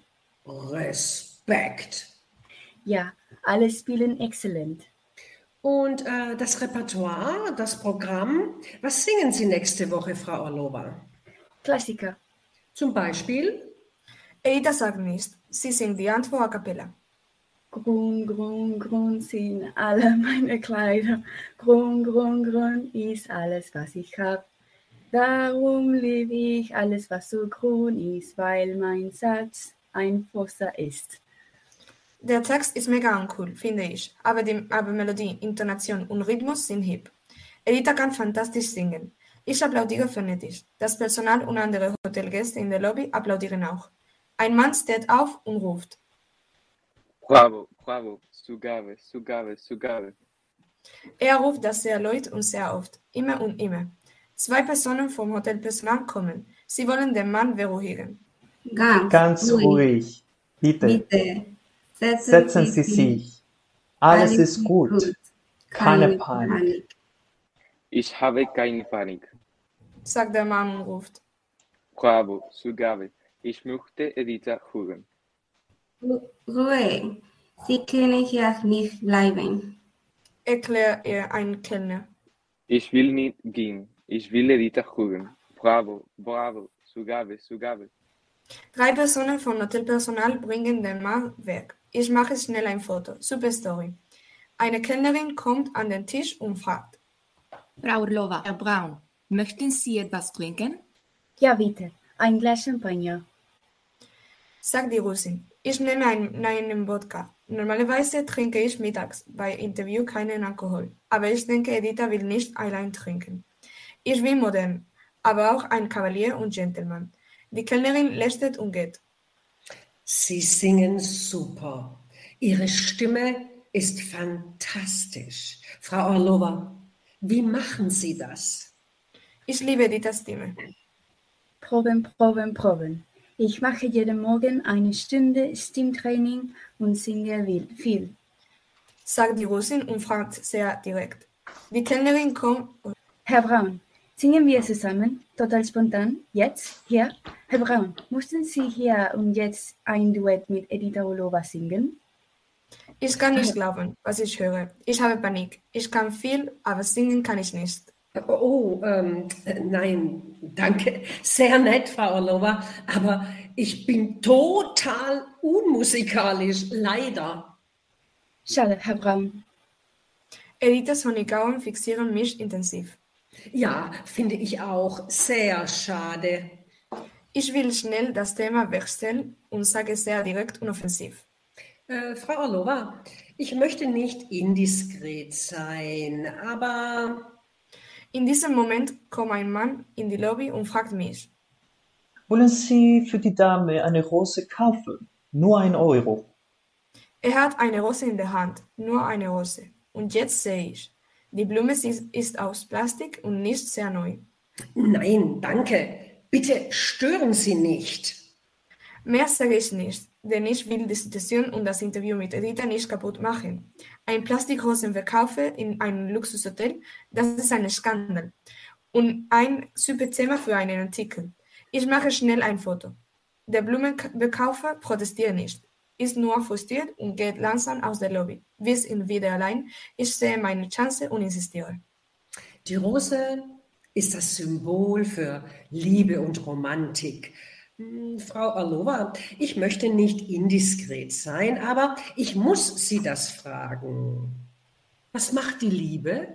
Respekt. Ja, alle spielen exzellent. Und äh, das Repertoire, das Programm, was singen Sie nächste Woche, Frau Orlova? Klassiker. Zum Beispiel? Edita sagt nichts. Sie singt die Antwort a cappella. Grün, grün, grün sind alle meine Kleider. Grün, grün, grün ist alles, was ich hab. Darum liebe ich alles, was so grün ist, weil mein Satz ein Forster ist. Der Text ist mega uncool, finde ich, aber, die, aber Melodie, Intonation und Rhythmus sind hip. Edita kann fantastisch singen. Ich applaudiere frenetisch. Das Personal und andere Hotelgäste in der Lobby applaudieren auch. Ein Mann steht auf und ruft. Bravo, bravo, Sugave, Sugave, Sugave. Er ruft das sehr laut und sehr oft, immer und immer. Zwei Personen vom Hotelpersonal kommen. Sie wollen den Mann beruhigen. Ganz, Ganz ruhig. ruhig. Bitte. Bitte. Setzen, Setzen Sie Sie sich. sich. Alles Alles ist gut. gut. Keine Keine Panik. Panik. Ich habe keine Panik. Sagt der Mann und ruft. Bravo, Sugave. Ich möchte Edita hören. Ru- Ruhe. Sie können hier nicht bleiben. Erklärt er ein Kellner. Ich will nicht gehen. Ich will Edita hören. Bravo, bravo, Sugave, Sugave. Drei Personen vom Hotelpersonal bringen den Mann weg. Ich mache schnell ein Foto. Super Story. Eine Kellnerin kommt an den Tisch und fragt. Frau Orlova, Herr Braun, möchten Sie etwas trinken? Ja, bitte. Ein Glas Champagner. Sagt die Russin. Ich nehme einen, einen Wodka. Normalerweise trinke ich mittags bei Interview keinen Alkohol. Aber ich denke, Edita will nicht allein trinken. Ich bin modern, aber auch ein Kavalier und Gentleman. Die Kellnerin lächelt und geht. Sie singen super. Ihre Stimme ist fantastisch. Frau Orlova, wie machen Sie das? Ich liebe Editas Stimme. Proben, proben, proben. Ich mache jeden Morgen eine Stunde Stimmtraining und singe viel. Sagt die Russin und fragt sehr direkt. Die Kellnerin kommt. Herr Braun, Singen wir zusammen, total spontan, jetzt, hier. Herr Braun, mussten Sie hier und jetzt ein Duett mit Edita Orlova singen? Ich kann nicht glauben, was ich höre. Ich habe Panik. Ich kann viel, aber singen kann ich nicht. Oh, ähm, nein, danke. Sehr nett, Frau Orlova, aber ich bin total unmusikalisch, leider. Schade, Herr Braun. Editas Honigauern fixieren mich intensiv. Ja, finde ich auch. Sehr schade. Ich will schnell das Thema wechseln und sage sehr direkt und offensiv. Äh, Frau Orlova, ich möchte nicht indiskret sein, aber... In diesem Moment kommt ein Mann in die Lobby und fragt mich. Wollen Sie für die Dame eine Rose kaufen? Nur ein Euro. Er hat eine Rose in der Hand, nur eine Rose. Und jetzt sehe ich, die Blume ist, ist aus Plastik und nicht sehr neu. Nein, danke. Bitte stören Sie nicht. Mehr sage ich nicht, denn ich will die Situation und das Interview mit Edita nicht kaputt machen. Ein Plastikrosenverkäufer in einem Luxushotel, das ist ein Skandal. Und ein super Thema für einen Artikel. Ich mache schnell ein Foto. Der Blumenverkäufer protestiert nicht, ist nur frustriert und geht langsam aus der Lobby. Wir sind wieder allein. Ich sehe meine Chance und insistiere. Die Rose ist das Symbol für Liebe und Romantik. Frau Orlova, ich möchte nicht indiskret sein, aber ich muss Sie das fragen. Was macht die Liebe?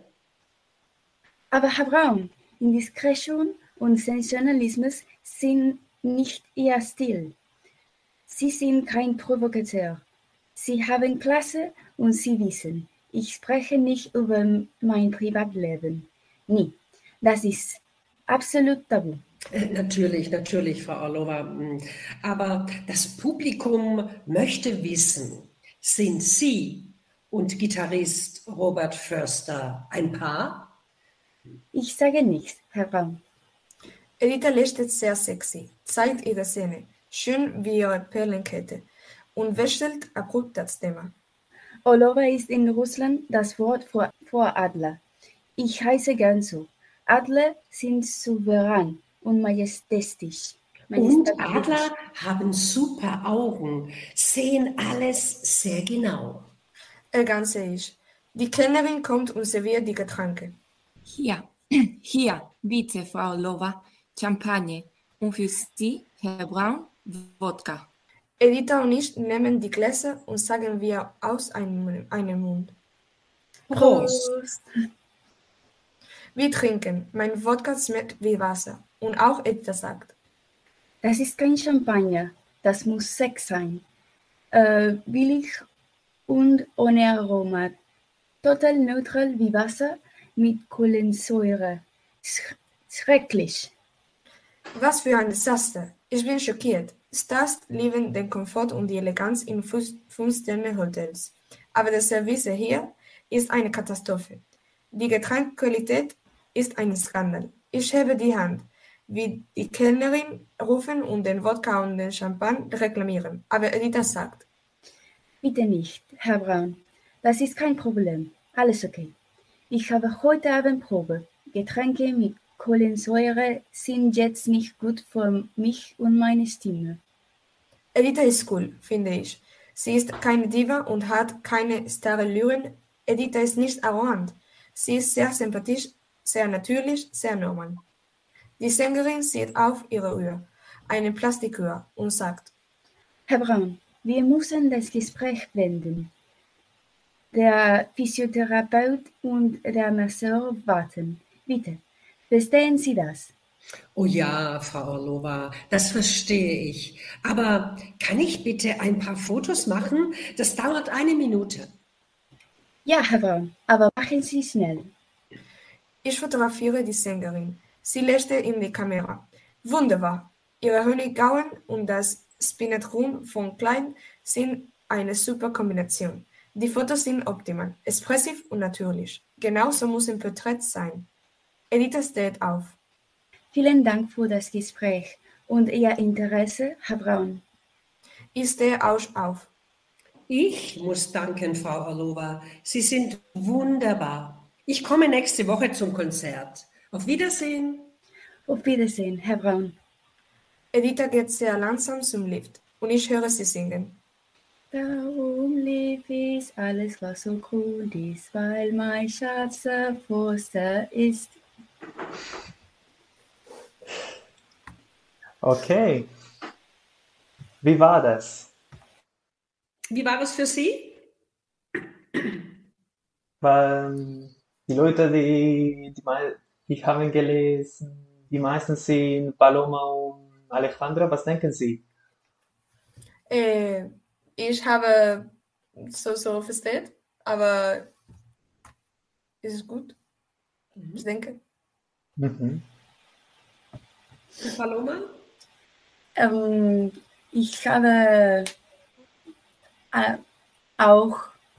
Aber Herr Braun, Indiskretion und Sensationalismus sind nicht Ihr Stil. Sie sind kein Provokateur. Sie haben Klasse und Sie wissen, ich spreche nicht über mein Privatleben. Nie. Das ist absolut tabu. Natürlich, natürlich, Frau Orlova. Aber das Publikum möchte wissen, sind Sie und Gitarrist Robert Förster ein Paar? Ich sage nichts, Herr Braun. Edita lächelt sehr sexy, zeigt ihre Zähne, schön wie ihre Perlenkette, und wechselt abrupt das Thema. Orlova ist in Russland das Wort für, für Adler. Ich heiße gern so. Adler sind souverän und majestätisch. Und Adler haben super Augen, sehen alles sehr genau. Ergänze ich. Die Kellnerin kommt und serviert die Getränke. Hier, hier, bitte, Frau Orlova, Champagner. Und für Sie, Herr Braun, Wodka. Edita und ich nehmen die Gläser und sagen wir aus einem, einem Mund. Prost! Prost. Wir trinken. Mein Wodka schmeckt wie Wasser. Und auch Edita sagt. Das ist kein Champagner. Das muss Sex sein. Äh, billig und ohne Aroma. Total neutral wie Wasser mit Kohlensäure. Sch- Schrecklich. Was für ein Desaster. Ich bin schockiert. Stars lieben den Komfort und die Eleganz in Fünf-Sterne-Hotels. Aber der Service hier ist eine Katastrophe. Die Getränkqualität ist ein Skandal. Ich hebe die Hand, wie die Kellnerin rufen und den Wodka und den Champagner reklamieren. Aber Edita sagt. Bitte nicht, Herr Braun. Das ist kein Problem. Alles okay. Ich habe heute Abend Probe. Getränke mit Kohlensäure sind jetzt nicht gut für mich und meine Stimme. Edita ist cool, finde ich. Sie ist keine Diva und hat keine Starallüren. Edita ist nicht arrogant. Sie ist sehr sympathisch, sehr natürlich, sehr normal. Die Sängerin sieht auf ihre Uhr, eine Plastikuhr, und sagt: Herr Braun, wir müssen das Gespräch wenden. Der Physiotherapeut und der Masseur warten. Bitte, verstehen Sie das? Oh ja, Frau Orlova, das verstehe ich. Aber kann ich bitte ein paar Fotos machen? Das dauert eine Minute. Ja, Herr Braun, aber machen Sie schnell. Ich fotografiere die Sängerin. Sie lächelt in die Kamera. Wunderbar. Ihre Honigauern und das Spinett Rum von Klein sind eine super Kombination. Die Fotos sind optimal, expressiv und natürlich. Genauso muss ein Porträt sein. Edita steht auf. Vielen Dank für das Gespräch und Ihr Interesse, Herr Braun. Ich stehe auch auf. Ich muss danken, Frau Orlova. Sie sind wunderbar. Ich komme nächste Woche zum Konzert. Auf Wiedersehen. Auf Wiedersehen, Herr Braun. Edita geht sehr langsam zum Lift und ich höre sie singen. Darum lieb ich alles, was so cool ist, weil mein Schatz der Förster ist. Okay. Wie war das? Wie war es für Sie? Weil die Leute, die, die, mei- die haben gelesen, die meisten sind Paloma und Alejandra. Was denken Sie? Äh, ich habe so so versteht, aber ist es gut? Ich denke. Mhm. Paloma? Ähm, ich habe äh, auch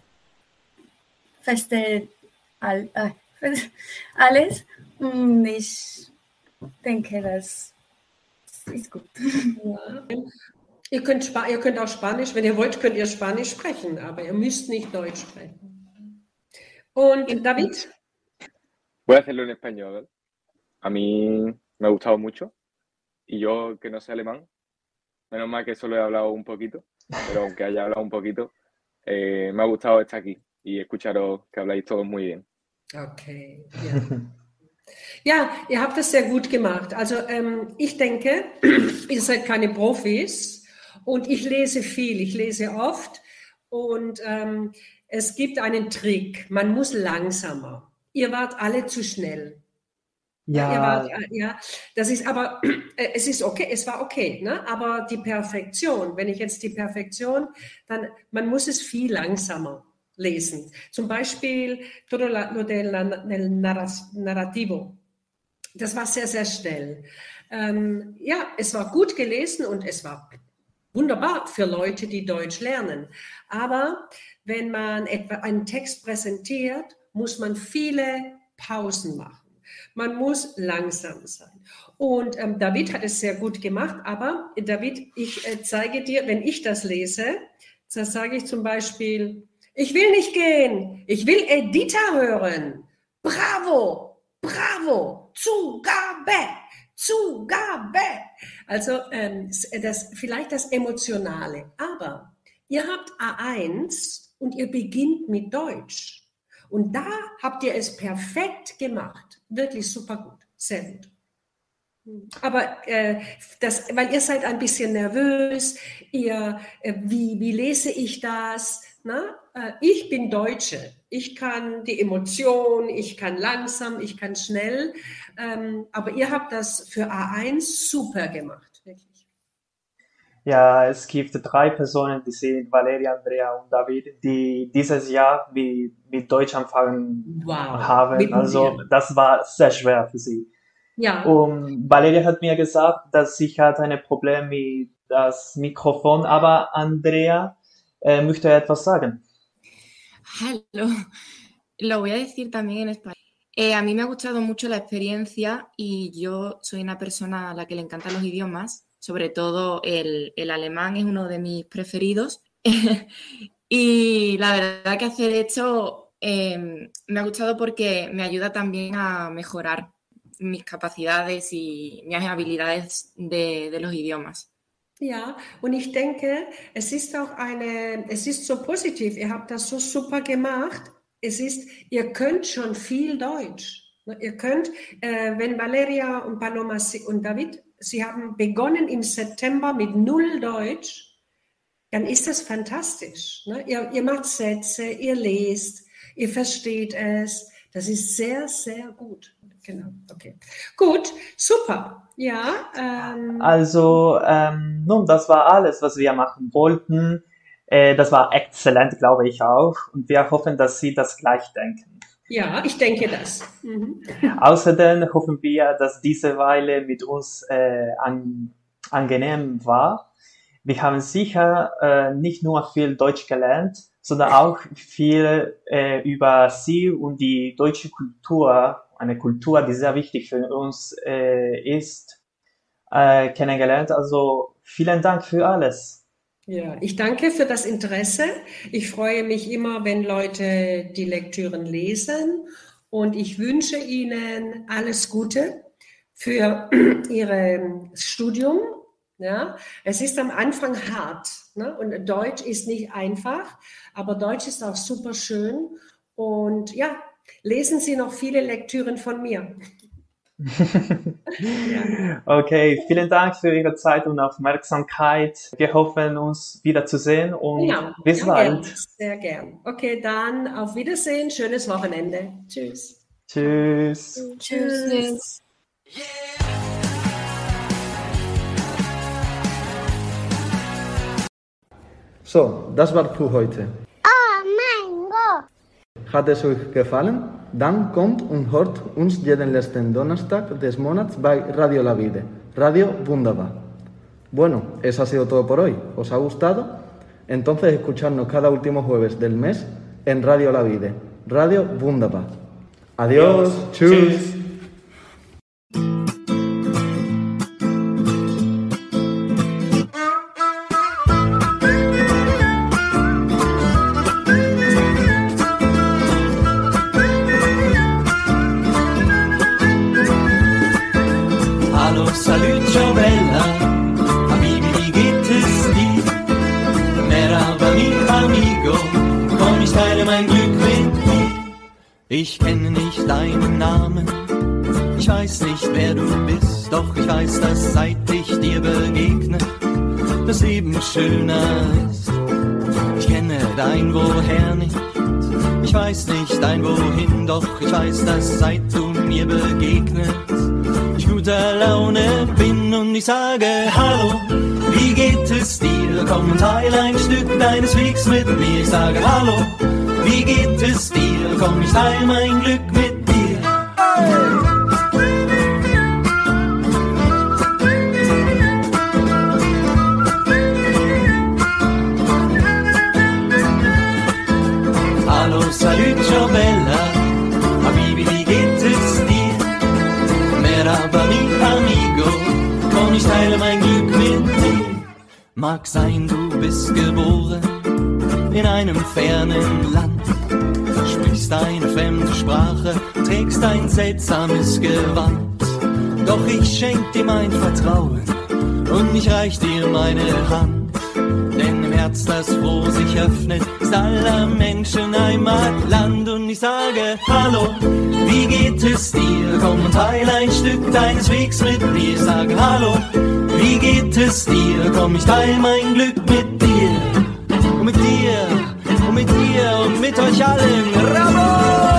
feste all, äh, alles und ich denke, das ist gut. Ja. Ihr könnt, Spa ihr könnt auch Spanisch, wenn ihr wollt, könnt ihr Spanisch sprechen, aber ihr müsst nicht Deutsch sprechen. Und David? Voy a hacerlo en español. A mí me ha gustado mucho. Y yo, que no sé alemán, menos mal que solo he hablado un poquito, pero aunque haya hablado un poquito, eh, me ha gustado estar aquí y escucharos que habláis todos muy bien. Okay, ja. Ja, ihr habt das sehr gut gemacht. Also ähm, ich denke, ihr seid keine Profis und ich lese viel, ich lese oft und ähm, es gibt einen Trick, man muss langsamer. Ihr wart alle zu schnell. Ja, ihr Ja, wart, äh, ja, das ist aber, äh, es ist okay, es war okay, ne? Aber die Perfektion, wenn ich jetzt die Perfektion, dann, man muss es viel langsamer lesen. Zum Beispiel todo la- lo del, del narras- narrativo. Das war sehr, sehr schnell. Ähm, ja, es war gut gelesen und es war wunderbar für Leute, die Deutsch lernen. Aber wenn man etwa einen Text präsentiert, muss man viele Pausen machen. Man muss langsam sein. Und ähm, David hat es sehr gut gemacht, aber David, ich äh, zeige dir, wenn ich das lese, da sage ich zum Beispiel, ich will nicht gehen, ich will Edita hören. Bravo, bravo, Zugabe, Zugabe. Also ähm, das, vielleicht das Emotionale, aber ihr habt A eins und ihr beginnt mit Deutsch. Und da habt ihr es perfekt gemacht. Wirklich super gut, sehr gut. Aber äh, das, weil ihr seid ein bisschen nervös, ihr, äh, wie, wie lese ich das? Na? Äh, ich bin Deutsche, ich kann die Emotion, ich kann langsam, ich kann schnell, ähm, aber ihr habt das für A eins super gemacht, wirklich. ja, es gibt drei Personen, die sind Valeria, Andrea und David, die dieses Jahr mit, mit Deutsch anfangen Wow, haben. mit Also mir. das war sehr schwer für sie. Ja. Und Valeria hat mir gesagt, dass sie hat ein Problem mit das Mikrofon, aber Andrea äh, möchte etwas sagen. Hello. Lo voy a decir también en español. Eh, a mí me ha gustado mucho la experiencia y yo soy una persona a la que le encantan los idiomas, sobre todo el, el alemán es uno de mis preferidos. Y la verdad que hacer esto eh, me ha gustado porque me ayuda también a mejorar mis capacidades y mis habilidades de, de los idiomas. Ja, und ich denke, es ist auch eine, es ist so positiv, ihr habt das so super gemacht. Es ist, ihr könnt schon viel Deutsch. Ne, Ihr könnt, äh, wenn Valeria und Paloma sie- und David, sie haben begonnen im September mit null Deutsch, dann ist das fantastisch. Ne? Ihr, ihr macht Sätze, ihr lest, ihr versteht es. Das ist sehr, sehr gut. Genau, okay. Gut, super. Ja, ähm, Also, ähm, nun, das war alles, was wir machen wollten. Äh, das war exzellent, glaube ich auch. Und wir hoffen, dass Sie das gleich denken. ja, ich denke das. Mhm. Außerdem hoffen wir, dass diese Weile mit uns äh, an, angenehm war. Wir haben sicher äh, nicht nur viel Deutsch gelernt, sondern auch viel äh, über Sie und die deutsche Kultur, eine Kultur, die sehr wichtig für uns äh, ist, äh, kennengelernt. Also vielen Dank für alles. Ja, ich danke für das Interesse. Ich freue mich immer, wenn Leute die Lektüren lesen und ich wünsche Ihnen alles Gute für Ihr Studium. Ja, es ist am Anfang hart, ne? Und Deutsch ist nicht einfach, aber Deutsch ist auch super schön. Und ja, lesen Sie noch viele Lektüren von mir. Ja. Okay, vielen Dank für Ihre Zeit und Aufmerksamkeit. Wir hoffen, uns wiederzusehen und Ja, bis ja, bald. gern, sehr gern. Okay, dann auf Wiedersehen, schönes Wochenende. Tschüss. Tschüss. Tschüss. So, das war für heute. Oh mein Gott! Hat es euch gefallen? Dann kommt und hört uns jeden letzten Donnerstag des Monats bei Radio La Vida. Radio Wunderbar. Bueno, eso ha sido todo por hoy. ¿Os ha gustado? Entonces escuchadnos cada último jueves del mes en Radio La Vida. Radio Wunderbar. Adiós. Adiós. Tschüss. Hallo, salut, ciao bella, Habibi, wie geht es dir? Merhaba, mi amigo, komm, ich teile mein Glück mit dir. Ich kenne nicht deinen Namen, ich weiß nicht, wer du bist, doch ich weiß, dass seit ich dir begegne, das Leben schöner ist. Ich kenne dein Woher nicht, ich weiß nicht dein Wohin, doch ich weiß, dass seit du mir begegnest, ich guter Laune bin und ich sage Hallo, wie geht es dir? Komm und teile ein Stück deines Wegs mit mir. Ich sage Hallo, wie geht es dir? Komm, ich teile mein Glück mit dir. Hallo, salut, ciao bella, Habibi, wie geht es dir? Merhaba, mi amigo, komm, ich teile mein Glück mit dir. Mag sein, du bist geboren in einem fernen Land, sprichst eine fremde Sprache, trägst ein seltsames Gewand. Doch ich schenk dir mein Vertrauen und ich reich dir meine Hand. Denn im Herz, das froh sich öffnet, ist aller Menschen Heimatland. Und ich sage Hallo, wie geht es dir? Komm und teile ein Stück deines Wegs mit mir. Ich sage Hallo, wie geht es dir? Komm, ich teile mein Glück mit dir. Und mit dir, und mit dir und mit euch allen. Bravo!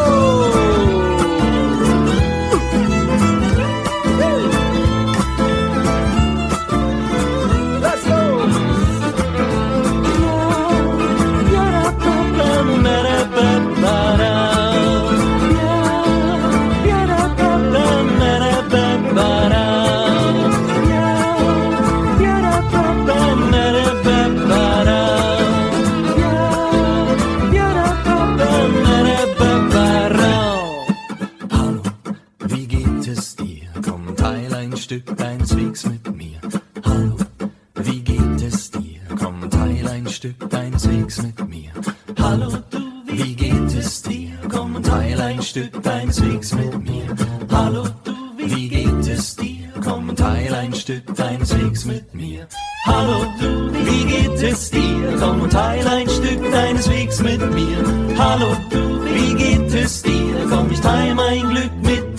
Stück deines Wegs mit mir. Hallo, wie geht es dir? Komm, teile ein Stück deines Wegs mit mir. Hallo, du, wie geht es dir? Komm und teile ein Stück deines Wegs mit mir. Hallo, du, wie geht es dir? Komm und teile ein Stück deines Wegs mit mir. Hallo, du, wie geht es dir? Komm und teile ein Stück deines Wegs mit mir. Hallo, du, wie geht es dir? Komm, ich teile mein Glück mit dir.